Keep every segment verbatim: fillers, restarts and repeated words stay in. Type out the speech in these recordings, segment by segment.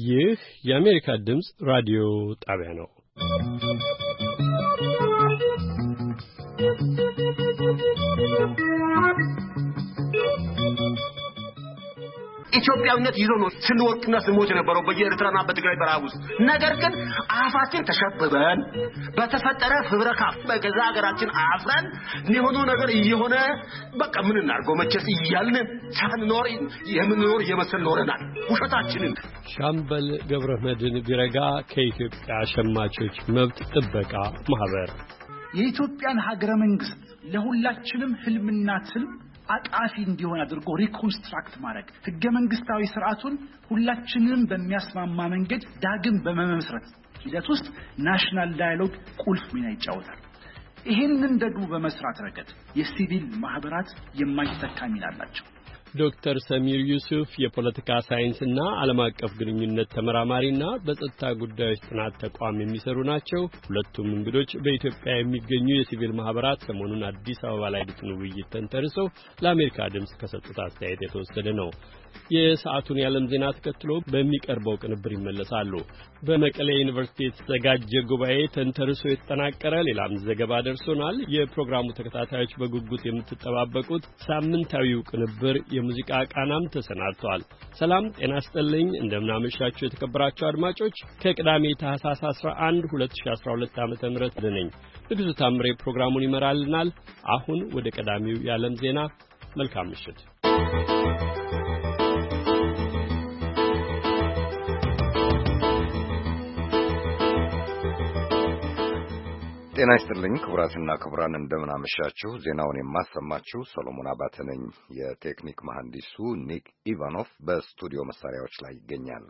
ይህ የአሜሪካ ድምፅ ራዲዮ ጣቢያ ነው። ኢትዮጵያዊነት ይዞ ነው ስንወርቅና ስንሞት የነበረው በየኤርትራና በትግራይ በረሃ ውስጥ። ነገር ግን አፋችን ተሸብበን በተፈጠረ ፍብረካፍ በገዛ ሀገራችን አፍረን የሆነ ነገር እየሆነ በቃ ምን እናርገው መቼስ እያልን ሳንኖር የምንኖር እየመሰል ኖረናል ውሸታችንን። ሻምበል ገብረመድህን ቢረጋ ከኢትዮጵያ ሸማቾች መብት ጥበቃ ማህበር የኢትዮጵያን ሀገረ መንግስት ለሁላችንም ህልምና ትልም አቃፊ እንዲሆን አድርጎ ሪኮንስትራክት ማድረግ ህገ መንግስታዊ ስርዓቱን ሁላችንም በሚያስማማ መንገድ ዳግም በመመስረት ሂደት ውስጥ ናሽናል ዳያሎግ ቁልፍ ሚና ይጫወታል። ይሄንን ደግሞ በመስራት ረገድ የሲቪል ማህበራት የማይተካ ሚና አላቸው። ዶክተር ሰሚር ዩሱፍ የፖለቲካ ሳይንስና ዓለም አቀፍ ግንኙነት ተመራማሪና በጸጥታ ጉዳዮች ጥናት ተቋም የሚሰሩ ናቸው። ሁለቱም እንግዶች በኢትዮጵያ የሚገኙ የሲቪል ማህበራት ሰሞኑን አዲስ አበባ ላይ ያሉትን ውይይት ተንተርሰው ለአሜሪካ ድምጽ ከሰጡት አስተያየት የተወሰደ ነው። የሰዓቱን የዓለም ዜና ተከትሎ በሚቀርበው ቅንብር ይመለሳሉ። በመቀሌ ዩኒቨርሲቲ የተዘጋጀ ጉባኤ ተንተርሶ የተጠናቀረ ሌላም ዘገባ ደርሶናል። የፕሮግራሙ ተከታታዮች በጉጉት የምትጠባበቁት ሳምንታዊው ቅንብር የሙዚቃ ቃናም ተሰናድቷል። ሰላም ጤና ይስጥልኝ፣ እንደምናመሻችሁ የተከበራችሁ አድማጮች። ከቅዳሜ ታህሳስ አስራ አንድ ሁለት ሺህ አስራ ሁለት ዓመተ ምህረት ነኝ። ንጉሱ ታምሬ ፕሮግራሙን ይመራልናል። አሁን ወደ ቀዳሚው የዓለም ዜና። መልካም ምሽት። ጤና ይስጥልኝ ክቡራትና ክቡራን፣ እንደምን አመሻችሁ። ዜናውን የማሰማችሁ ሰሎሞን አባተ ነኝ። የቴክኒክ መሐንዲሱ ኒክ ኢቫኖቭ በስቱዲዮ መሳሪያዎች ላይ ይገኛል።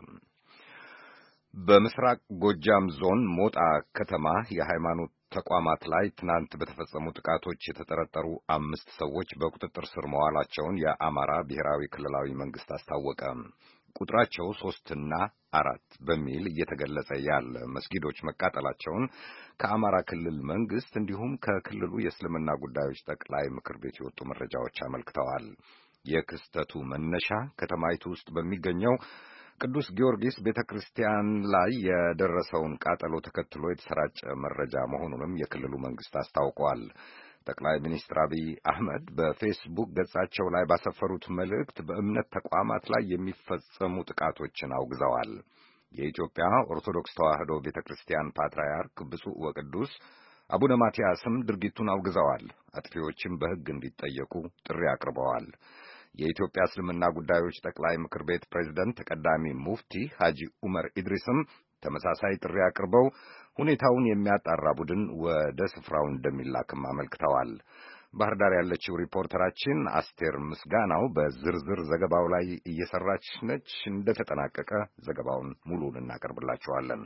በምስራቅ ጎጃም ዞን ሞጣ ከተማ የሃይማኖት ተቋማት ላይ ትናንት በተፈጸሙ ጥቃቶች የተጠረጠሩ አምስት ሰዎች በቁጥጥር ስር መዋላቸውን የአማራ ብሔራዊ ክልላዊ መንግስት አስታወቀ። ቁጥራቸው ሶስትና አራት በሚል እየተገለጸ ያለ መስጊዶች መቃጠላቸውን ከአማራ ክልል መንግስት እንዲሁም ከክልሉ የእስልምና ጉዳዮች ጠቅላይ ምክር ቤት የወጡ መረጃዎች አመልክተዋል። የክስተቱ መነሻ ከተማይቱ ውስጥ በሚገኘው ቅዱስ ጊዮርጊስ ቤተክርስቲያን ላይ የደረሰውን ቃጠሎ ተከትሎ የተሰራጨ መረጃ መሆኑንም የክልሉ መንግስት አስታውቋል። ጠቅላይ ሚኒስትር አብይ አህመድ በፌስቡክ ገጻቸው ላይ ባሰፈሩት መልእክት በእምነት ተቋማት ላይ የሚፈጸሙ ጥቃቶችን አውግዘዋል። የኢትዮጵያ ኦርቶዶክስ ተዋሕዶ ቤተክርስቲያን ፓትርያርክ ብፁዕ ወቅዱስ አቡነ ማትያስም ድርጊቱን አውግዘዋል። አጥፊዎችም በሕግ እንዲጠየቁ ጥሪ አቅርበዋል። የኢትዮጵያ እስልምና ጉዳዮች ጠቅላይ ምክር ቤት ፕሬዝዳንት ተቀዳሚ ሙፍቲ ሐጂ ዑመር ኢድሪስም ተመሳሳይ ጥሪ አቅርበው ሁኔታውን የሚያጣራ ቡድን ወደ ስፍራው እንደሚላክም አመልክተዋል። ባህር ዳር ያለችው ሪፖርተራችን አስቴር ምስጋናው በዝርዝር ዘገባው ላይ እየሰራች ነች። እንደተጠናቀቀ ዘገባውን ሙሉውን እናቀርብላችኋለን።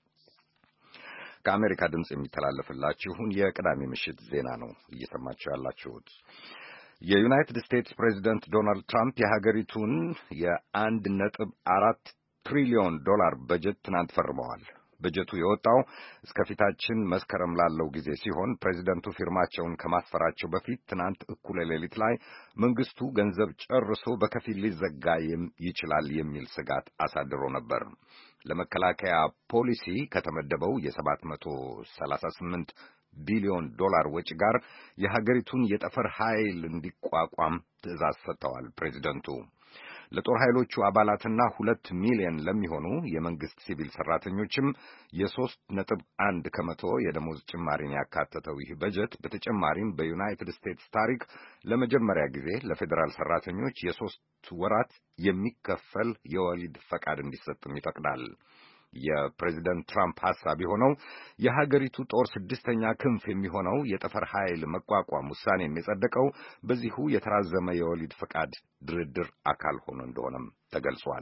ከአሜሪካ ድምጽ የሚተላለፍላችሁን የቅዳሜ ምሽት ዜና ነው እየሰማችሁ ያላችሁት። የዩናይትድ ስቴትስ ፕሬዚደንት ዶናልድ ትራምፕ የሀገሪቱን የአንድ ነጥብ አራት ትሪሊዮን ዶላር በጀት ትናንት ፈርመዋል። በጀቱ የወጣው እስከ ፊታችን መስከረም ላለው ጊዜ ሲሆን ፕሬዚደንቱ ፊርማቸውን ከማስፈራቸው በፊት ትናንት እኩለ ሌሊት ላይ መንግስቱ ገንዘብ ጨርሶ በከፊል ሊዘጋ ይችላል የሚል ስጋት አሳድሮ ነበር። ለመከላከያ ፖሊሲ ከተመደበው የሰባት መቶ ሰላሳ ስምንት ቢሊዮን ዶላር ወጪ ጋር የሀገሪቱን የጠፈር ኃይል እንዲቋቋም ትዕዛዝ ሰጥተዋል ፕሬዚደንቱ። ለጦር ኃይሎቹ አባላትና ሁለት ሚሊዮን ለሚሆኑ የመንግስት ሲቪል ሰራተኞችም የሶስት ነጥብ አንድ ከመቶ የደሞዝ ጭማሪን ያካተተው ይህ በጀት በተጨማሪም በዩናይትድ ስቴትስ ታሪክ ለመጀመሪያ ጊዜ ለፌዴራል ሰራተኞች የሶስት ወራት የሚከፈል የወሊድ ፈቃድ እንዲሰጥም ይፈቅዳል። የፕሬዚደንት ትራምፕ ሐሳብ የሆነው የሀገሪቱ ጦር ስድስተኛ ክንፍ የሚሆነው የጠፈር ኃይል መቋቋም ውሳኔ የጸደቀው በዚሁ የተራዘመ የወሊድ ፈቃድ ድርድር አካል ሆኖ እንደሆነም ተገልጿል።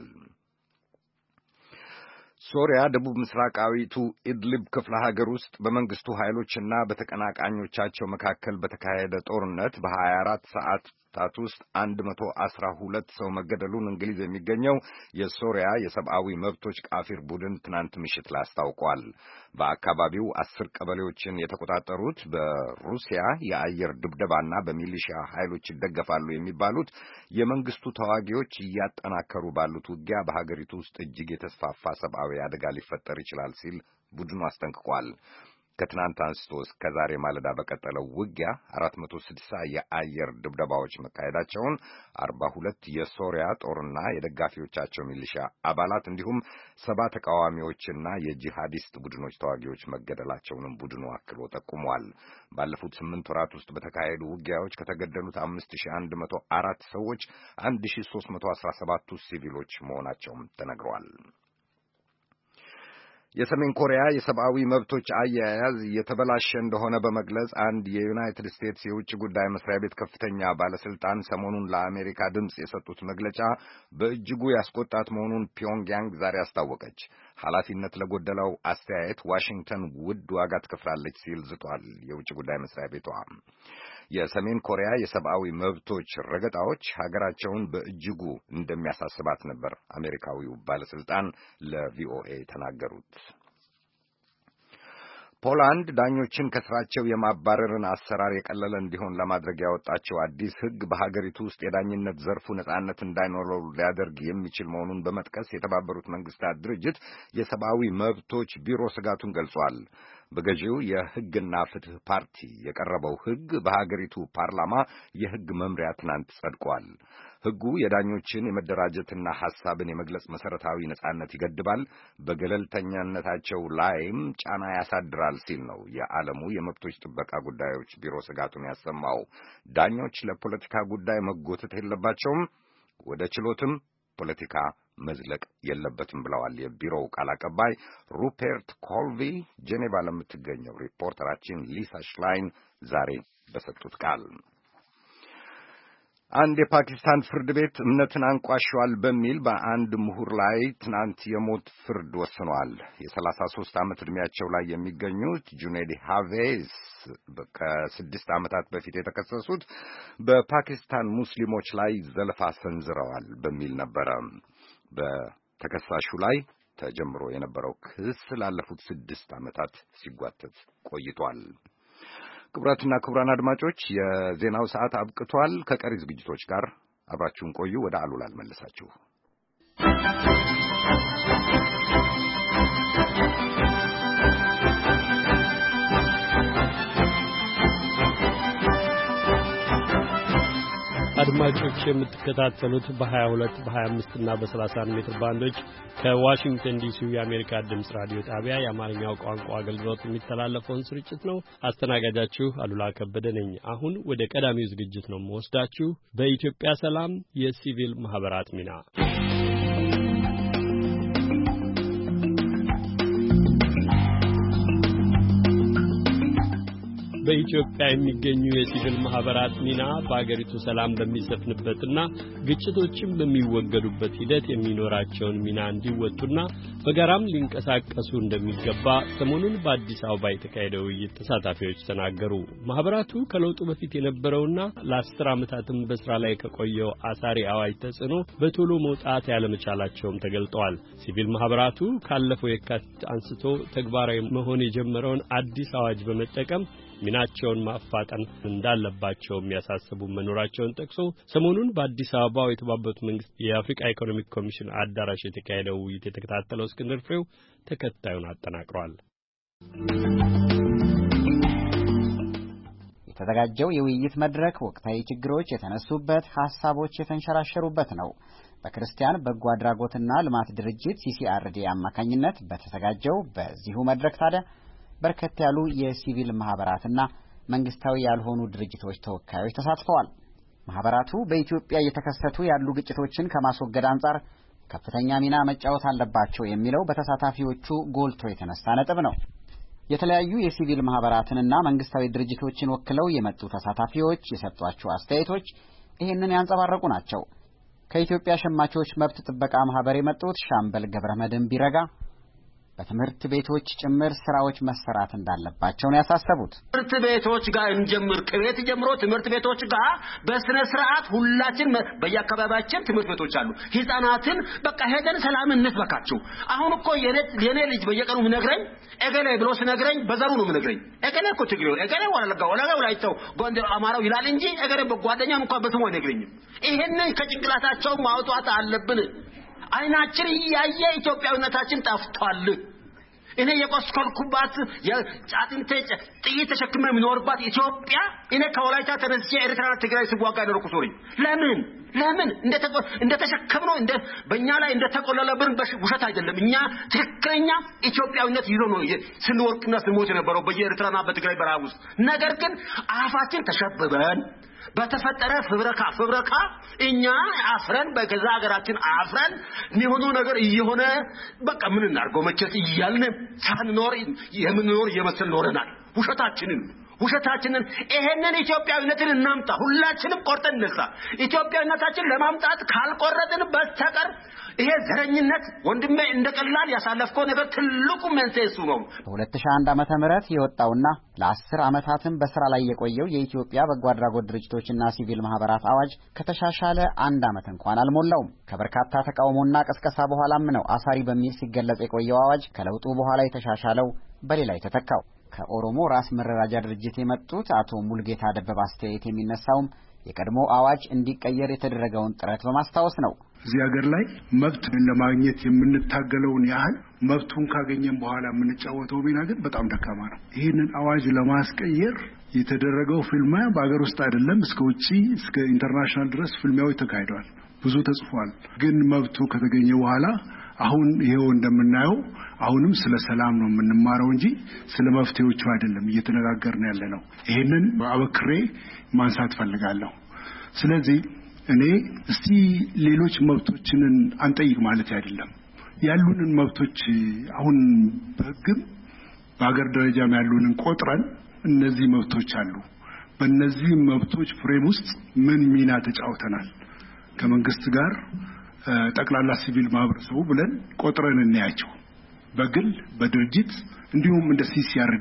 ሶሪያ ደቡብ ምስራቃዊቱ ኢድሊብ ክፍለ ሀገር ውስጥ በመንግስቱ ኃይሎችና በተቀናቃኞቻቸው መካከል በተካሄደ ጦርነት በሀያ አራት ሰዓት ታት ውስጥ አንድ መቶ አስራ ሁለት ሰው መገደሉን እንግሊዝ የሚገኘው የሶሪያ የሰብአዊ መብቶች ቃፊር ቡድን ትናንት ምሽት ላይ አስታውቋል። በአካባቢው አስር ቀበሌዎችን የተቆጣጠሩት በሩሲያ የአየር ድብደባና በሚሊሺያ ኃይሎች ይደገፋሉ የሚባሉት የመንግስቱ ተዋጊዎች እያጠናከሩ ባሉት ውጊያ በሀገሪቱ ውስጥ እጅግ የተስፋፋ ሰብአዊ አደጋ ሊፈጠር ይችላል ሲል ቡድኑ አስጠንቅቋል። ከትናንት አንስቶ እስከ ዛሬ ማለዳ በቀጠለው ውጊያ አራት መቶ ስድሳ የአየር ድብደባዎች መካሄዳቸውን አርባ ሁለት የሶሪያ ጦርና የደጋፊዎቻቸው ሚሊሻ አባላት እንዲሁም ሰባ ተቃዋሚዎችና የጂሃዲስት ቡድኖች ተዋጊዎች መገደላቸውንም ቡድኑ አክሎ ጠቁሟል። ባለፉት ስምንት ወራት ውስጥ በተካሄዱ ውጊያዎች ከተገደሉት አምስት ሺህ አንድ መቶ አራት ሰዎች አንድ ሺህ ሦስት መቶ አስራ ሰባቱ ሲቪሎች መሆናቸውም ተነግሯል። የሰሜን ኮሪያ የሰብአዊ መብቶች አያያዝ የተበላሸ እንደሆነ በመግለጽ አንድ የዩናይትድ ስቴትስ የውጭ ጉዳይ መስሪያ ቤት ከፍተኛ ባለስልጣን ሰሞኑን ለአሜሪካ ድምጽ የሰጡት መግለጫ በእጅጉ ያስቆጣት መሆኑን ፒዮንግያንግ ዛሬ አስታወቀች። ኃላፊነት ለጎደለው አስተያየት ዋሽንግተን ውድ ዋጋ ትከፍላለች ሲል ዝቷል የውጭ ጉዳይ መስሪያ ቤቷ። የሰሜን ኮሪያ የሰብአዊ መብቶች ረገጣዎች ሀገራቸውን በእጅጉ እንደሚያሳስባት ነበር አሜሪካዊው ባለስልጣን ለቪኦኤ ተናገሩት። ፖላንድ ዳኞችን ከስራቸው የማባረርን አሰራር የቀለለ እንዲሆን ለማድረግ ያወጣቸው አዲስ ሕግ በሀገሪቱ ውስጥ የዳኝነት ዘርፉ ነጻነት እንዳይኖረው ሊያደርግ የሚችል መሆኑን በመጥቀስ የተባበሩት መንግስታት ድርጅት የሰብአዊ መብቶች ቢሮ ስጋቱን ገልጿል። በገዢው የሕግና ፍትህ ፓርቲ የቀረበው ሕግ በሀገሪቱ ፓርላማ የሕግ መምሪያ ትናንት ጸድቋል። ሕጉ የዳኞችን የመደራጀትና ሐሳብን የመግለጽ መሰረታዊ ነጻነት ይገድባል፣ በገለልተኛነታቸው ላይም ጫና ያሳድራል ሲል ነው የዓለሙ የመብቶች ጥበቃ ጉዳዮች ቢሮ ስጋቱን ያሰማው። ዳኞች ለፖለቲካ ጉዳይ መጎተት የለባቸውም፣ ወደ ችሎትም ፖለቲካ መዝለቅ የለበትም ብለዋል የቢሮው ቃል አቀባይ ሩፐርት ኮልቪ ጄኔቫ ለምትገኘው ሪፖርተራችን ሊሳ ሽላይን ዛሬ በሰጡት ቃል። አንድ የፓኪስታን ፍርድ ቤት እምነትን አንቋሸዋል በሚል በአንድ ምሁር ላይ ትናንት የሞት ፍርድ ወስኗል። የሰላሳ ሦስት ዓመት ዕድሜያቸው ላይ የሚገኙት ጁኔዲ ሃቬዝ ከስድስት ዓመታት በፊት የተከሰሱት በፓኪስታን ሙስሊሞች ላይ ዘለፋ ሰንዝረዋል በሚል ነበረ። በተከሳሹ ላይ ተጀምሮ የነበረው ክስ ላለፉት ስድስት ዓመታት ሲጓተት ቆይቷል። ክቡራትና ክቡራን አድማጮች የዜናው ሰዓት አብቅቷል። ከቀሪ ዝግጅቶች ጋር አብራችሁን ቆዩ። ወደ አሉላ ልመልሳችሁ። አድማጮች የምትከታተሉት በ22 በ25 እና በ31 ሜትር ባንዶች ከዋሽንግተን ዲሲ የአሜሪካ ድምጽ ራዲዮ ጣቢያ የአማርኛው ቋንቋ አገልግሎት የሚተላለፈውን ስርጭት ነው። አስተናጋጃችሁ አሉላ ከበደ ነኝ። አሁን ወደ ቀዳሚው ዝግጅት ነው የምወስዳችሁ። በኢትዮጵያ ሰላም የሲቪል ማህበራት ሚና። በኢትዮጵያ የሚገኙ የሲቪል ማህበራት ሚና በአገሪቱ ሰላም በሚሰፍንበትና ግጭቶችን በሚወገዱበት ሂደት የሚኖራቸውን ሚና እንዲወጡና በጋራም ሊንቀሳቀሱ እንደሚገባ ሰሞኑን በአዲስ አበባ የተካሄደው ውይይት ተሳታፊዎች ተናገሩ። ማህበራቱ ከለውጡ በፊት የነበረውና ለአስር ዓመታትም በስራ ላይ ከቆየው አሳሪ አዋጅ ተጽዕኖ በቶሎ መውጣት ያለመቻላቸውም ተገልጠዋል። ሲቪል ማህበራቱ ካለፈው የካቲት አንስቶ ተግባራዊ መሆን የጀመረውን አዲስ አዋጅ በመጠቀም ሚናቸውን ማፋጠን እንዳለባቸው የሚያሳስቡ መኖራቸውን ጠቅሶ ሰሞኑን በአዲስ አበባው የተባበሩት መንግስታት የአፍሪካ ኢኮኖሚክ ኮሚሽን አዳራሽ የተካሄደው ውይይት የተከታተለው እስክንድር ፍሬው ተከታዩን አጠናቅሯል። የተዘጋጀው የውይይት መድረክ ወቅታዊ ችግሮች የተነሱበት፣ ሐሳቦች የተንሸራሸሩበት ነው። በክርስቲያን በጎ አድራጎትና ልማት ድርጅት ሲሲአርዲ አማካኝነት በተዘጋጀው በዚሁ መድረክ ታዲያ በርከት ያሉ የሲቪል ማህበራትና መንግስታዊ ያልሆኑ ድርጅቶች ተወካዮች ተሳትፈዋል። ማህበራቱ በኢትዮጵያ እየተከሰቱ ያሉ ግጭቶችን ከማስወገድ አንጻር ከፍተኛ ሚና መጫወት አለባቸው የሚለው በተሳታፊዎቹ ጎልቶ የተነሳ ነጥብ ነው። የተለያዩ የሲቪል ማህበራትንና መንግስታዊ ድርጅቶችን ወክለው የመጡ ተሳታፊዎች የሰጧቸው አስተያየቶች ይህንን ያንጸባረቁ ናቸው። ከኢትዮጵያ ሸማቾች መብት ጥበቃ ማህበር የመጡት ሻምበል ገብረመድህን ቢረጋ በትምህርት ቤቶች ጭምር ስራዎች መሰራት እንዳለባቸው ነው ያሳሰቡት። ትምህርት ቤቶች ጋር እንጀምር፣ ከቤት ጀምሮ ትምህርት ቤቶች ጋር በስነ ስርዓት ሁላችን በየአካባቢያችን ትምህርት ቤቶች አሉ። ህፃናትን በቃ ሄደን ሰላም እንስበካቸው። አሁን እኮ የኔ የኔ ልጅ በየቀኑ ምነግረኝ እገሌ ብሎ ሲነግረኝ በዘሩ ነው ምነግረኝ። እገሌ እኮ ትግሬው እገሌ ወለጋ ወለጋ ወላይታው ጎንደር አማራው ይላል እንጂ እገሌ በጓደኛም እንኳን በስሙ አይነግረኝም። ይሄንን ከጭንቅላታቸው ማውጣት አለብን። አይናችን ያየ ኢትዮጵያዊነታችን ጠፍቷል። እኔ የቆስኮልኩባት የጫጥንቴ ጥይት ተሸክመ የሚኖርባት ኢትዮጵያ እኔ ከወላይታ ተነስቼ ኤርትራና ትግራይ ሲዋጋ ነው ኩሶሪ ለምን ለምን እንደ ተሸከምነው እንደ በእኛ ላይ እንደ ተቆለለብን ውሸት አይደለም። እኛ ትክክለኛ ኢትዮጵያዊነት ይዞ ነው ስንወርቅና ስንሞት የነበረው በየኤርትራና በትግራይ በረሃ ውስጥ። ነገር ግን አፋችን ተሸብበን በተፈጠረ ፍብረካ ፍብረካ እኛ አፍረን በገዛ ሀገራችን አፍረን የሚሆኑ ነገር እየሆነ በቃ ምን እናርገው መቼስ እያልን ሳንኖር የምንኖር የመሰል ኖረናል። ውሸታችንን ውሸታችንን ይሄንን ኢትዮጵያዊነትን እናምጣ። ሁላችንም ቆርጠን እንነሳ። ኢትዮጵያዊነታችን ለማምጣት ካልቆረጥን በስተቀር ይሄ ዘረኝነት ወንድሜ እንደቀላል ያሳለፍከው ነገር ትልቁ መንስኤ ነው። በ2001 ዓመተ ምህረት የወጣውና ለአስር ዓመታትም በስራ ላይ የቆየው የኢትዮጵያ በጎ አድራጎት ድርጅቶችና ሲቪል ማህበራት አዋጅ ከተሻሻለ አንድ ዓመት እንኳን አልሞላውም። ከበርካታ ተቃውሞና ቀስቀሳ በኋላም ነው አሳሪ በሚል ሲገለጽ የቆየው አዋጅ ከለውጡ በኋላ የተሻሻለው በሌላ የተተካው። ከኦሮሞ ራስ መረራጃ ድርጅት የመጡት አቶ ሙልጌታ ደበበ አስተያየት የሚነሳውም የቀድሞ አዋጅ እንዲቀየር የተደረገውን ጥረት በማስታወስ ነው። እዚህ ሀገር ላይ መብት ለማግኘት የምንታገለውን ያህል መብቱን ካገኘን በኋላ የምንጫወተው ሚና ግን በጣም ደካማ ነው። ይህንን አዋጅ ለማስቀየር የተደረገው ፊልሚያ በአገር ውስጥ አይደለም እስከ ውጪ እስከ ኢንተርናሽናል ድረስ ፊልሚያዎች ተካሂደዋል። ብዙ ተጽፏል። ግን መብቱ ከተገኘ በኋላ አሁን ይሄው እንደምናየው አሁንም ስለ ሰላም ነው የምንማረው እንጂ ስለ መፍትሄዎቹ አይደለም እየተነጋገርን ያለነው። ይሄንን አበክሬ ማንሳት ፈልጋለሁ። ስለዚህ እኔ እስቲ ሌሎች መብቶችን አንጠይቅ ማለት አይደለም። ያሉንን መብቶች አሁን በህግም በአገር ደረጃም ያሉንን ቆጥረን እነዚህ መብቶች አሉ። በእነዚህ መብቶች ፍሬም ውስጥ ምን ሚና ተጫውተናል ከመንግስት ጋር ጠቅላላ ሲቪል ማህበረሰቡ ብለን ቆጥረን እናያቸው። በግል በድርጅት እንዲሁም እንደ ሲሲአርዲ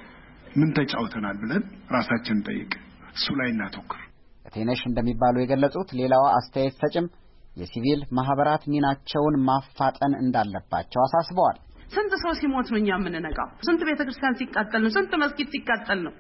ምን ተጫውተናል ብለን ራሳችንን ጠይቅ። እሱ ላይ እናተኩር። ቴነሽ እንደሚባሉ የገለጹት ሌላዋ አስተያየት ሰጭም የሲቪል ማህበራት ሚናቸውን ማፋጠን እንዳለባቸው አሳስበዋል። ስንት ሰው ሲሞት ነው እኛ የምንነቃው? ስንት ቤተክርስቲያን ሲቃጠል ነው? ስንት መስጊድ ሲቃጠል ነው?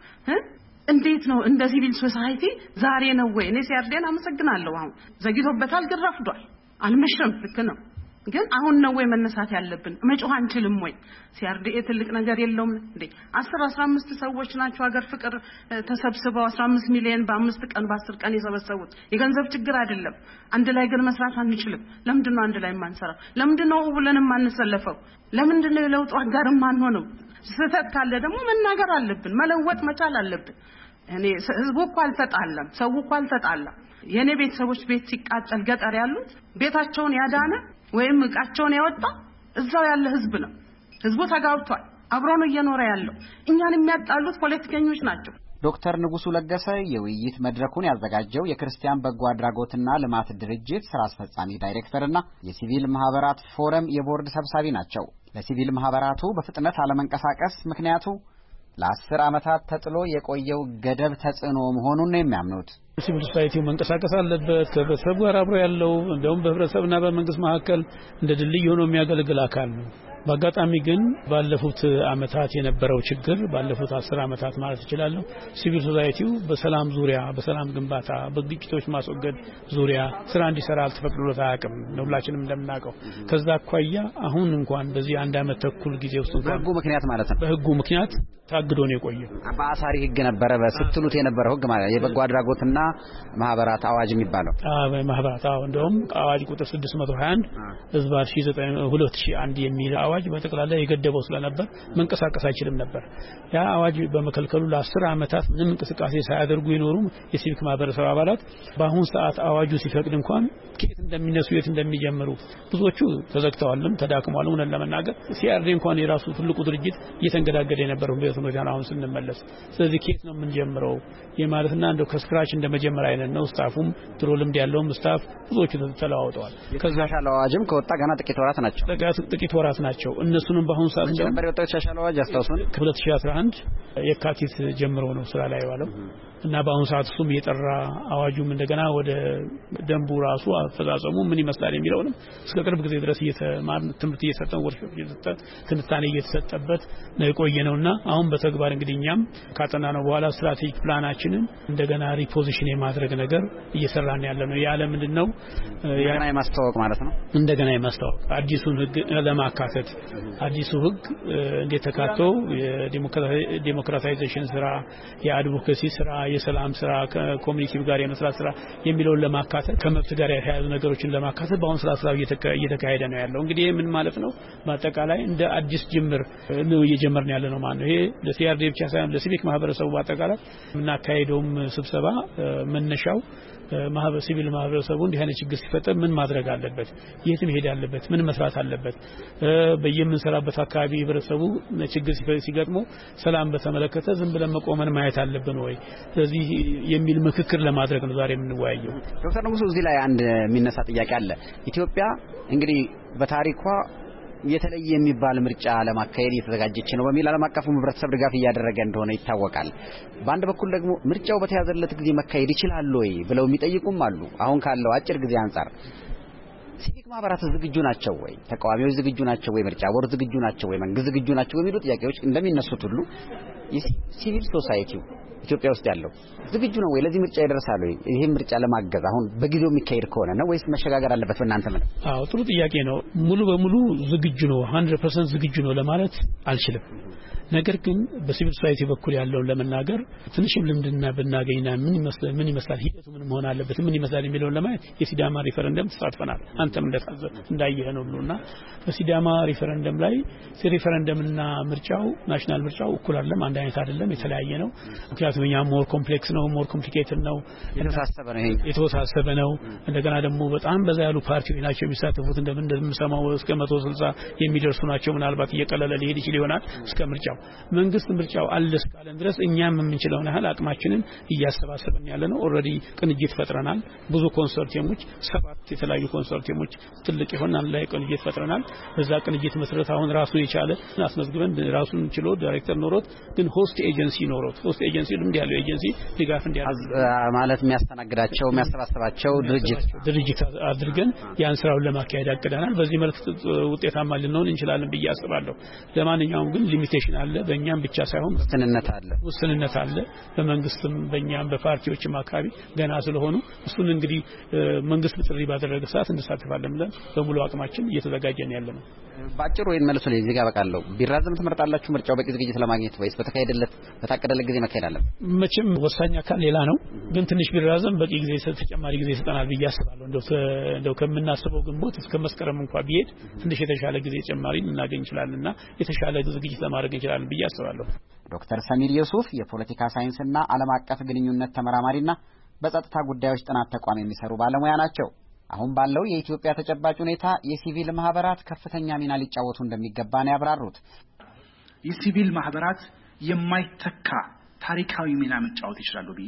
እንዴት ነው እንደ ሲቪል ሶሳይቲ ዛሬ ነው ወይ? እኔ ሲአርዲን አመሰግናለሁ። አሁን ዘግይቶበታል ግን ረፍዷል። አልመሸም። ልክ ነው። ግን አሁን ነው ወይ መነሳት ያለብን? መጮህ አንችልም ወይ? ሲአርዲኤ ትልቅ ነገር የለውም እንዴ? አስር አስራ አምስት ሰዎች ናቸው ሀገር ፍቅር ተሰብስበው አስራ አምስት ሚሊዮን በአምስት ቀን በአስር ቀን የሰበሰቡት። የገንዘብ ችግር አይደለም። አንድ ላይ ግን መስራት አንችልም። ለምንድን ነው አንድ ላይ ማንሰራ? ለምንድን ነው ብለንም ማንሰለፈው? ለምንድን ነው ለውጥ አጋር ማን ሆነው? ስህተት ካለ ደግሞ መናገር አለብን። መለወጥ መቻል አለብን። እኔ ህዝቡ እኮ አልተጣለም፣ ሰው እኮ አልተጣለም። የኔ ቤተሰቦች ቤት ሲቃጠል ገጠር ያሉት ቤታቸውን ያዳነ ወይም እቃቸውን ያወጣ እዛው ያለ ህዝብ ነው። ህዝቡ ተጋብቷል፣ አብሮ ነው እየኖረ ያለው። እኛን የሚያጣሉት ፖለቲከኞች ናቸው። ዶክተር ንጉሱ ለገሰ የውይይት መድረኩን ያዘጋጀው የክርስቲያን በጎ አድራጎትና ልማት ድርጅት ስራ አስፈጻሚ ዳይሬክተርና የሲቪል ማህበራት ፎረም የቦርድ ሰብሳቢ ናቸው። ለሲቪል ማህበራቱ በፍጥነት አለመንቀሳቀስ ምክንያቱ ለአስር ዓመታት ተጥሎ የቆየው ገደብ ተጽዕኖ መሆኑን ነው የሚያምኑት። ሲቪል ሶሳይቲው መንቀሳቀስ አለበት። ከህብረተሰቡ ጋር አብሮ ያለው እንደውም በህብረተሰብና በመንግስት መካከል እንደ ድልድይ ሆኖ የሚያገለግል አካል ነው። በአጋጣሚ ግን ባለፉት አመታት የነበረው ችግር ባለፉት አስር አመታት ማለት ይችላል ሲቪል ሶሳይቲው በሰላም ዙሪያ በሰላም ግንባታ በግጭቶች ማስወገድ ዙሪያ ስራ እንዲሰራ አልተፈቅዶለት አያውቅም። ሁላችንም እንደምናውቀው ከዛ አኳያ አሁን እንኳን በዚህ አንድ አመት ተኩል ጊዜ ውስጥ በህጉ ምክንያት ማለት ነው በህጉ ምክንያት ታግዶ ነው የቆየው። በአሳሪ ህግ ነበረ በስትሉት የነበረው ህግ ማለት የበጎ አድራጎትና ማህበራት አዋጅ የሚባለው አዎ ማህበራት አዎ እንደውም አዋጅ ቁጥር ስድስት መቶ ሀያ አንድ ህዝባር ሁለት ሺህ አንድ የሚል አዋጅ በተቀላላ የገደበው ስለነበር መንቀሳቀስ አይችልም ነበር። ያ አዋጅ በመከልከሉ ለአስር አመታት ምንም እንቅስቃሴ ሳያደርጉ የኖሩ የሲቪክ ማህበረሰብ አባላት በአሁን ሰዓት አዋጁ ሲፈቅድ እንኳን ከየት እንደሚነሱ የት እንደሚጀምሩ ብዙዎቹ ተዘግተዋልም ተዳክመዋልም ነው ለመናገር። ሲአርዲ እንኳን የራሱ ትልቁ ድርጅት እየተንገዳገደ የነበረው በየት ነው አሁን ስንመለስ። ስለዚህ ከየት ነው የምንጀምረው የማለትና እንደው ከስክራች እንደመጀመር አይነት ነው። ስታፉም ድሮ ልምድ ያለውም ስታፍ ብዙዎቹ ተለዋውጠዋል። ከዛ ሻለው አዋጅም ከወጣ ገና ጥቂት ወራት ናቸው ጥቂት ወራት ናቸው። ናቸው እነሱንም በአሁን ሰዓት ነው ነበር የወጣው ተሻሻለ አዋጅ አስተዋውሱን ከ2011 የካቲት ጀምሮ ነው ስራ ላይ ዋለው እና በአሁን ሰዓት እሱም የጠራ አዋጁም እንደገና ወደ ደንቡ ራሱ አፈጻጸሙ ምን ይመስላል የሚለውንም እስከ ቅርብ ጊዜ ድረስ እየተማርን ትምህርት እየሰጠን ወርክ እየተሰጠ ትንታኔ እየተሰጠበት ነው የቆየነውና አሁን በተግባር እንግዲህ እኛም ካጠና ነው በኋላ ስትራቴጂክ ፕላናችንን እንደገና ሪፖዚሽን የማድረግ ነገር እየሰራን ያለ ነው ያለ ምንድነው እንደገና የማስተዋወቅ ማለት ነው እንደገና የማስተዋወቅ አዲሱን ህግ ለማካተት አዲሱ ህግ እንዴት ተካቶ የዲሞክራታይዜሽን ስራ የአድቮኬሲ ስራ የሰላም ስራ ከኮሚኒቲው ጋር የመስራት ስራ የሚለውን ለማካተት ከመብት ጋር የተያያዙ ነገሮችን ለማካተት በአሁን ስራ ስራው እየተካሄደ ነው ያለው እንግዲህ ምን ማለት ነው በአጠቃላይ እንደ አዲስ ጅምር ነው እየጀመርን ያለ ነው ማለት ነው ይሄ ለሲአርዲ ብቻ ሳይሆን ለሲቪክ ማህበረሰቡ በአጠቃላይ ምናካሄደውም ስብሰባ መነሻው ማህበረ ሲቪል ማህበረሰቡ እንዲህ አይነት ችግር ሲፈጠር ምን ማድረግ አለበት የት መሄድ አለበት ምን መስራት አለበት በየምንሰራበት አካባቢ ህብረተሰቡ ችግር ሲገጥሞ ሰላም በተመለከተ ዝም ብለን መቆመን ማየት አለብን ወይ ስለዚህ የሚል ምክክር ለማድረግ ነው ዛሬ የምንወያየው ዶክተር ንጉሱ እዚህ ላይ አንድ የሚነሳ ጥያቄ አለ ኢትዮጵያ እንግዲህ በታሪኳ የተለየ የሚባል ምርጫ ለማካሄድ እየተዘጋጀች ነው በሚል ዓለም አቀፉ ህብረተሰብ ድጋፍ እያደረገ እንደሆነ ይታወቃል በአንድ በኩል ደግሞ ምርጫው በተያዘለት ጊዜ መካሄድ ይችላል ወይ ብለው የሚጠይቁም አሉ አሁን ካለው አጭር ጊዜ አንፃር ሲቪክ ማህበራት ዝግጁ ናቸው ወይ ተቃዋሚዎች ዝግጁ ናቸው ወይ ምርጫ ቦርድ ዝግጁ ናቸው ወይ መንግስት ዝግጁ ናቸው የሚሉ ጥያቄዎች እንደሚነሱት ሁሉ የሲቪል ሶሳይቲው ኢትዮጵያ ውስጥ ያለው ዝግጁ ነው ወይ ለዚህ ምርጫ ይደርሳል ወይ ይሄ ምርጫ ለማገዝ አሁን በጊዜው የሚካሄድ ከሆነ ነው ወይስ መሸጋገር አለበት በእናንተ ምን አዎ ጥሩ ጥያቄ ነው ሙሉ በሙሉ ዝግጁ ነው መቶ ፐርሰንት ዝግጁ ነው ለማለት አልችልም ነገር ግን በሲቪል ሶሳይቲ በኩል ያለውን ለመናገር ትንሽም ልምድና በእናገኝና ምን ይመስላል ምን ይመስላል ሂደቱ ምን መሆን አለበት ምን ይመስላል የሚለውን ለማየት የሲዳማ ሪፈረንደም ተሳትፈናል አንተም እንደታዘ እንዳየህ ነውና በሲዳማ ሪፈረንደም ላይ ሪፈረንደምና ምርጫው ናሽናል ምርጫው እኩል አይደለም አንድ አይነት አይደለም የተለያየ ነው ምክንያቱም ያ ሞር ኮምፕሌክስ ነው ሞር ኮምፕሊኬትድ ነው የተወሳሰበ ነው የተወሳሰበ ነው እንደገና ደግሞ በጣም በዛ ያሉ ፓርቲዎች ናቸው የሚሳተፉት እንደምንሰማው እስከ መቶ ስልሳ የሚደርሱ ናቸው ምናልባት እየቀለለ ሊሄድ ይችላል ይሆናል እስከ ምርጫው መንግስት ምርጫው አለ እስካለን ድረስ እኛም የምንችለውን ያህል አቅማችንን እያሰባሰብን ያለ ነው ኦሬዲ ቅንጅት ፈጥረናል ብዙ ኮንሶርቲየሞች ሰባት የተለያዩ ኮንሶርቲየሞች ትልቅ የሆነ አንድ ላይ ቅንጅት ፈጥረናል በዛ ቅንጅት መሰረት አሁን ራሱ የቻለ አስመዝግበን ራሱን ችሎ ዳይሬክተር ኖሮት ግን ሆስት ኤጀንሲ ኖሮት ሆስት ኤጀንሲ ልምድ ያለው ኤጀንሲ ድጋፍ እንዲያደርግ ማለት የሚያስተናግዳቸው የሚያሰባስባቸው ድርጅት ድርጅት አድርገን ያን ስራውን ለማካሄድ አቅደናል በዚህ መልኩ ውጤታማ ልንሆን እንችላለን ብዬ አስባለሁ ለማንኛውም ግን ሊሚቴሽን አለ በእኛም ብቻ ሳይሆን ውስንነት አለ ውስንነት አለ በመንግስትም በእኛም በፓርቲዎችም አካባቢ ገና ስለሆኑ እሱን እንግዲህ መንግስት ጥሪ ባደረገ ሰዓት እንሳተፋለን ብለን በሙሉ አቅማችን እየተዘጋጀን ያለ ነው ባጭሩ ወይ መልሶ ላይ እዚህ ጋር በቃለው ቢራዘም ትመርጣላችሁ ምርጫው በቂ ዝግጅት ለማግኘት ወይስ በተካሄደለት በታቀደለት ጊዜ መካሄድ አለበት መቼም ወሳኝ አካል ሌላ ነው ግን ትንሽ ቢራዘም በቂ ጊዜ ተጨማሪ ጊዜ ይሰጣናል ብዬ አስባለሁ እንደው እንደው ከምናስበው ግንቦት እስከ መስከረም እንኳን ቢሄድ ትንሽ የተሻለ ጊዜ ጨማሪ እናገኝ እንችላልንና የተሻለ ዝግጅት ለማድረግ እንችላለን ብዬ አስባለሁ ዶክተር ሰሚር ዩሱፍ የፖለቲካ ሳይንስና ዓለም አቀፍ ግንኙነት ተመራማሪና በጸጥታ ጉዳዮች ጥናት ተቋም የሚሰሩ ባለሙያ ናቸው አሁን ባለው የኢትዮጵያ ተጨባጭ ሁኔታ የሲቪል ማህበራት ከፍተኛ ሚና ሊጫወቱ እንደሚገባ ነው ያብራሩት የሲቪል ማህበራት የማይተካ ታሪካዊ ሚና መጫወት ይችላሉ ብዬ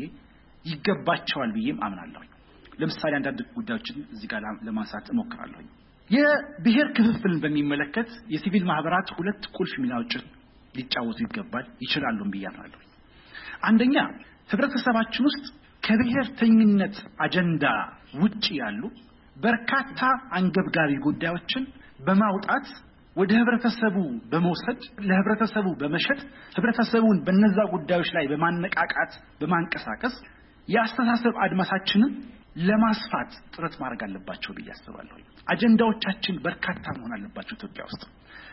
ይገባቸዋል ብዬም አምናለሁ ለምሳሌ አንዳንድ ጉዳዮችን እዚህ ጋር ለማንሳት እሞክራለሁ የብሔር ክፍፍልን በሚመለከት የሲቪል ማህበራት ሁለት ቁልፍ ሚናዎችን ሊጫወቱ ይገባል ይችላሉ ብዬ አምናለሁ አንደኛ ህብረተሰባችን ውስጥ ከብሔርተኝነት አጀንዳ ውጪ ያሉ በርካታ አንገብጋቢ ጉዳዮችን በማውጣት ወደ ህብረተሰቡ በመውሰድ ለህብረተሰቡ በመሸጥ ህብረተሰቡን በነዛ ጉዳዮች ላይ በማነቃቃት በማንቀሳቀስ ያስተሳሰብ አድማሳችንን ለማስፋት ጥረት ማድረግ አለባቸው ብዬ አስባለሁ አጀንዳዎቻችን በርካታ መሆን አለባቸው ኢትዮጵያ ውስጥ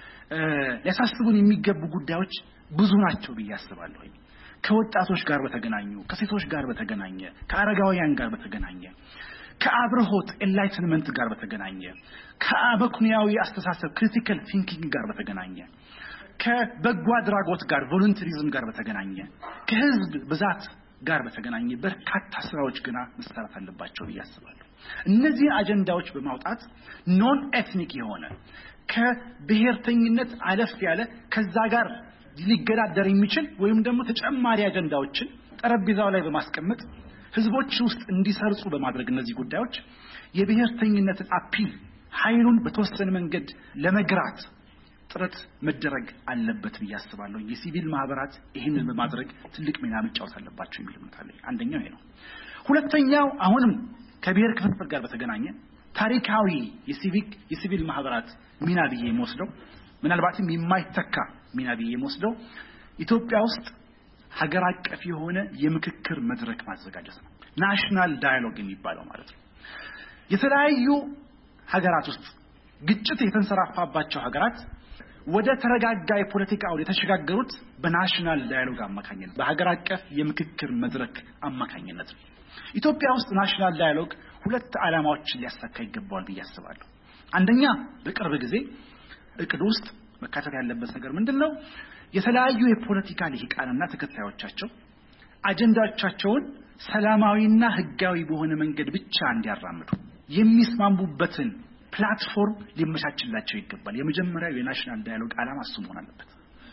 ለሳስቡን የሚገቡ ጉዳዮች ብዙ ናቸው ብዬ አስባለሁ ከወጣቶች ጋር በተገናኙ ከሴቶች ጋር በተገናኘ ከአረጋውያን ጋር በተገናኘ ከአብርሆት ኤንላይትመንት ጋር በተገናኘ ከአበኩኒያዊ አስተሳሰብ ክሪቲካል ቲንኪንግ ጋር በተገናኘ ከበጎ አድራጎት ጋር ቮለንተሪዝም ጋር በተገናኘ ከህዝብ ብዛት ጋር በተገናኘ በርካታ ስራዎች ገና መሰራት አለባቸው ብዬ አስባለሁ እነዚህ አጀንዳዎች በማውጣት ኖን ኤትኒክ የሆነ ከብሔርተኝነት አለፍ ያለ ከዛ ጋር ሊገዳደር የሚችል ወይም ደግሞ ተጨማሪ አጀንዳዎችን ጠረጴዛው ላይ በማስቀመጥ ህዝቦች ውስጥ እንዲሰርጹ በማድረግ እነዚህ ጉዳዮች የብሔርተኝነትን አፒል ኃይሉን በተወሰነ መንገድ ለመግራት ጥረት መደረግ አለበት ብያስባለሁ የሲቪል ማህበራት ይሄንን በማድረግ ትልቅ ሚና መጫወት አለባቸው የሚል ምታለ አንደኛው ይሄ ነው ሁለተኛው አሁንም ከብሔር ክፍፍል ጋር በተገናኘ ታሪካዊ የሲቪክ የሲቪል ማህበራት ሚና ብዬ የምወስደው ምናልባትም የማይተካ ሚና ብዬ የምወስደው ኢትዮጵያ ውስጥ ሀገር አቀፍ የሆነ የምክክር መድረክ ማዘጋጀት ነው ናሽናል ዳያሎግ የሚባለው ማለት ነው የተለያዩ ሀገራት ውስጥ ግጭት የተንሰራፋባቸው ሀገራት ወደ ተረጋጋ የፖለቲካ ወደ ተሸጋገሩት በናሽናል ዳያሎግ አማካኝነት በሀገር አቀፍ የምክክር መድረክ አማካኝነት ነው ኢትዮጵያ ውስጥ ናሽናል ዳያሎግ ሁለት ዓላማዎችን ሊያሳካ ይገባዋል ብዬ አስባለሁ አንደኛ በቅርብ ጊዜ እቅድ ውስጥ መካተት ያለበት ነገር ምንድነው የተለያዩ የፖለቲካ ልሂቃንና ተከታዮቻቸው አጀንዳዎቻቸውን ሰላማዊና ህጋዊ በሆነ መንገድ ብቻ እንዲያራምዱ የሚስማሙበትን ፕላትፎርም ሊመቻችላቸው ይገባል የመጀመሪያው የናሽናል ዳያሎግ ዓላማ እሱ መሆን አለበት